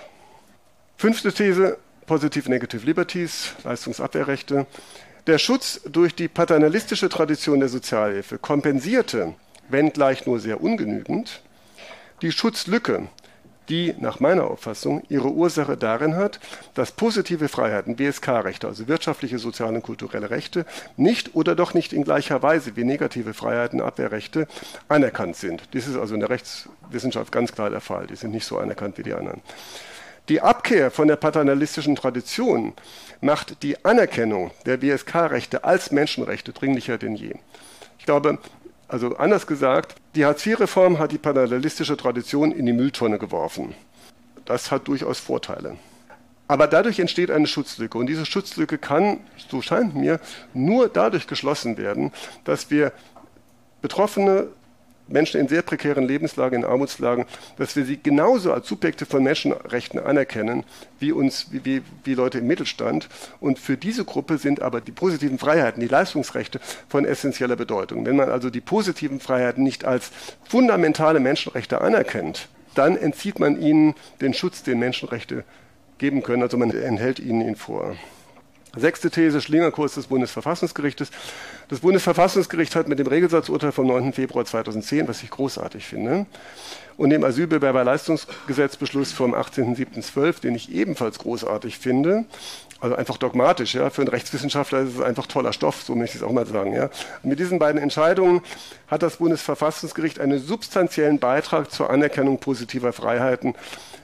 Fünfte These, Positive-Negative Liberties, Leistungsabwehrrechte. Der Schutz durch die paternalistische Tradition der Sozialhilfe kompensierte, wenngleich nur sehr ungenügend, die Schutzlücke, die nach meiner Auffassung ihre Ursache darin hat, dass positive Freiheiten, B S K-Rechte, also wirtschaftliche, soziale und kulturelle Rechte, nicht oder doch nicht in gleicher Weise wie negative Freiheiten, Abwehrrechte anerkannt sind. Dies ist also in der Rechtswissenschaft ganz klar der Fall. Die sind nicht so anerkannt wie die anderen. Die Abkehr von der paternalistischen Tradition macht die Anerkennung der B S K-Rechte als Menschenrechte dringlicher denn je. Ich glaube, also anders gesagt, die Hartz vier Reform hat die paternalistische Tradition in die Mülltonne geworfen. Das hat durchaus Vorteile. Aber dadurch entsteht eine Schutzlücke. Und diese Schutzlücke kann, so scheint mir, nur dadurch geschlossen werden, dass wir betroffene Menschen in sehr prekären Lebenslagen, in Armutslagen, dass wir sie genauso als Subjekte von Menschenrechten anerkennen, wie uns, wie, wie, wie Leute im Mittelstand. Und für diese Gruppe sind aber die positiven Freiheiten, die Leistungsrechte von essentieller Bedeutung. Wenn man also die positiven Freiheiten nicht als fundamentale Menschenrechte anerkennt, dann entzieht man ihnen den Schutz, den Menschenrechte geben können, also man enthält ihnen ihn vor. Sechste These, Schlingerkurs des Bundesverfassungsgerichtes. Das Bundesverfassungsgericht hat mit dem Regelsatzurteil vom neunten Februar zweitausendzehn, was ich großartig finde, und dem Asylbewerberleistungsgesetzbeschluss vom achtzehnten siebten zwölf, den ich ebenfalls großartig finde, also einfach dogmatisch, ja, für einen Rechtswissenschaftler ist es einfach toller Stoff, so möchte ich es auch mal sagen. Ja. Mit diesen beiden Entscheidungen hat das Bundesverfassungsgericht einen substanziellen Beitrag zur Anerkennung positiver Freiheiten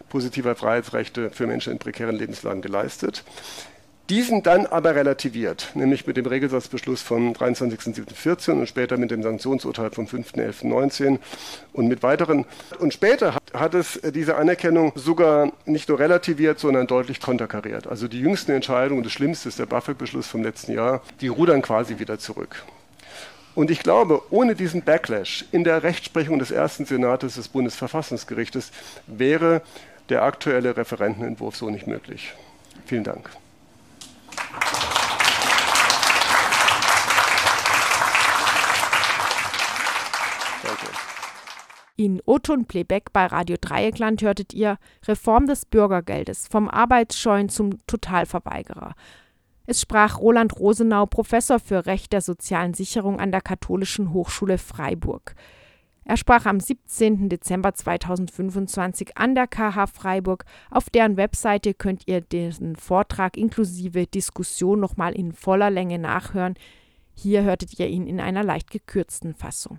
positiver Freiheitsrechte für Menschen in prekären Lebenslagen geleistet. Diesen dann aber relativiert, nämlich mit dem Regelsatzbeschluss vom dreiundzwanzigsten siebten vierzehn und später mit dem Sanktionsurteil vom fünften elften neunzehn und mit weiteren. Und später hat, hat es diese Anerkennung sogar nicht nur relativiert, sondern deutlich konterkariert. Also die jüngsten Entscheidungen, das Schlimmste ist der BAföG-Beschluss vom letzten Jahr, die rudern quasi wieder zurück. Und ich glaube, ohne diesen Backlash in der Rechtsprechung des ersten Senates des Bundesverfassungsgerichtes wäre der aktuelle Referentenentwurf so nicht möglich. Vielen Dank.
In O-Ton-Playback bei Radio Dreieckland hörtet ihr Reform des Bürgergeldes, vom Arbeitsscheuen zum Totalverweigerer. Es sprach Roland Rosenau, Professor für Recht der sozialen Sicherung an der Katholischen Hochschule Freiburg. Er sprach am siebzehnten Dezember zweitausendfünfundzwanzig an der K H Freiburg. Auf deren Webseite könnt ihr diesen Vortrag inklusive Diskussion nochmal in voller Länge nachhören. Hier hörtet ihr ihn in einer leicht gekürzten Fassung.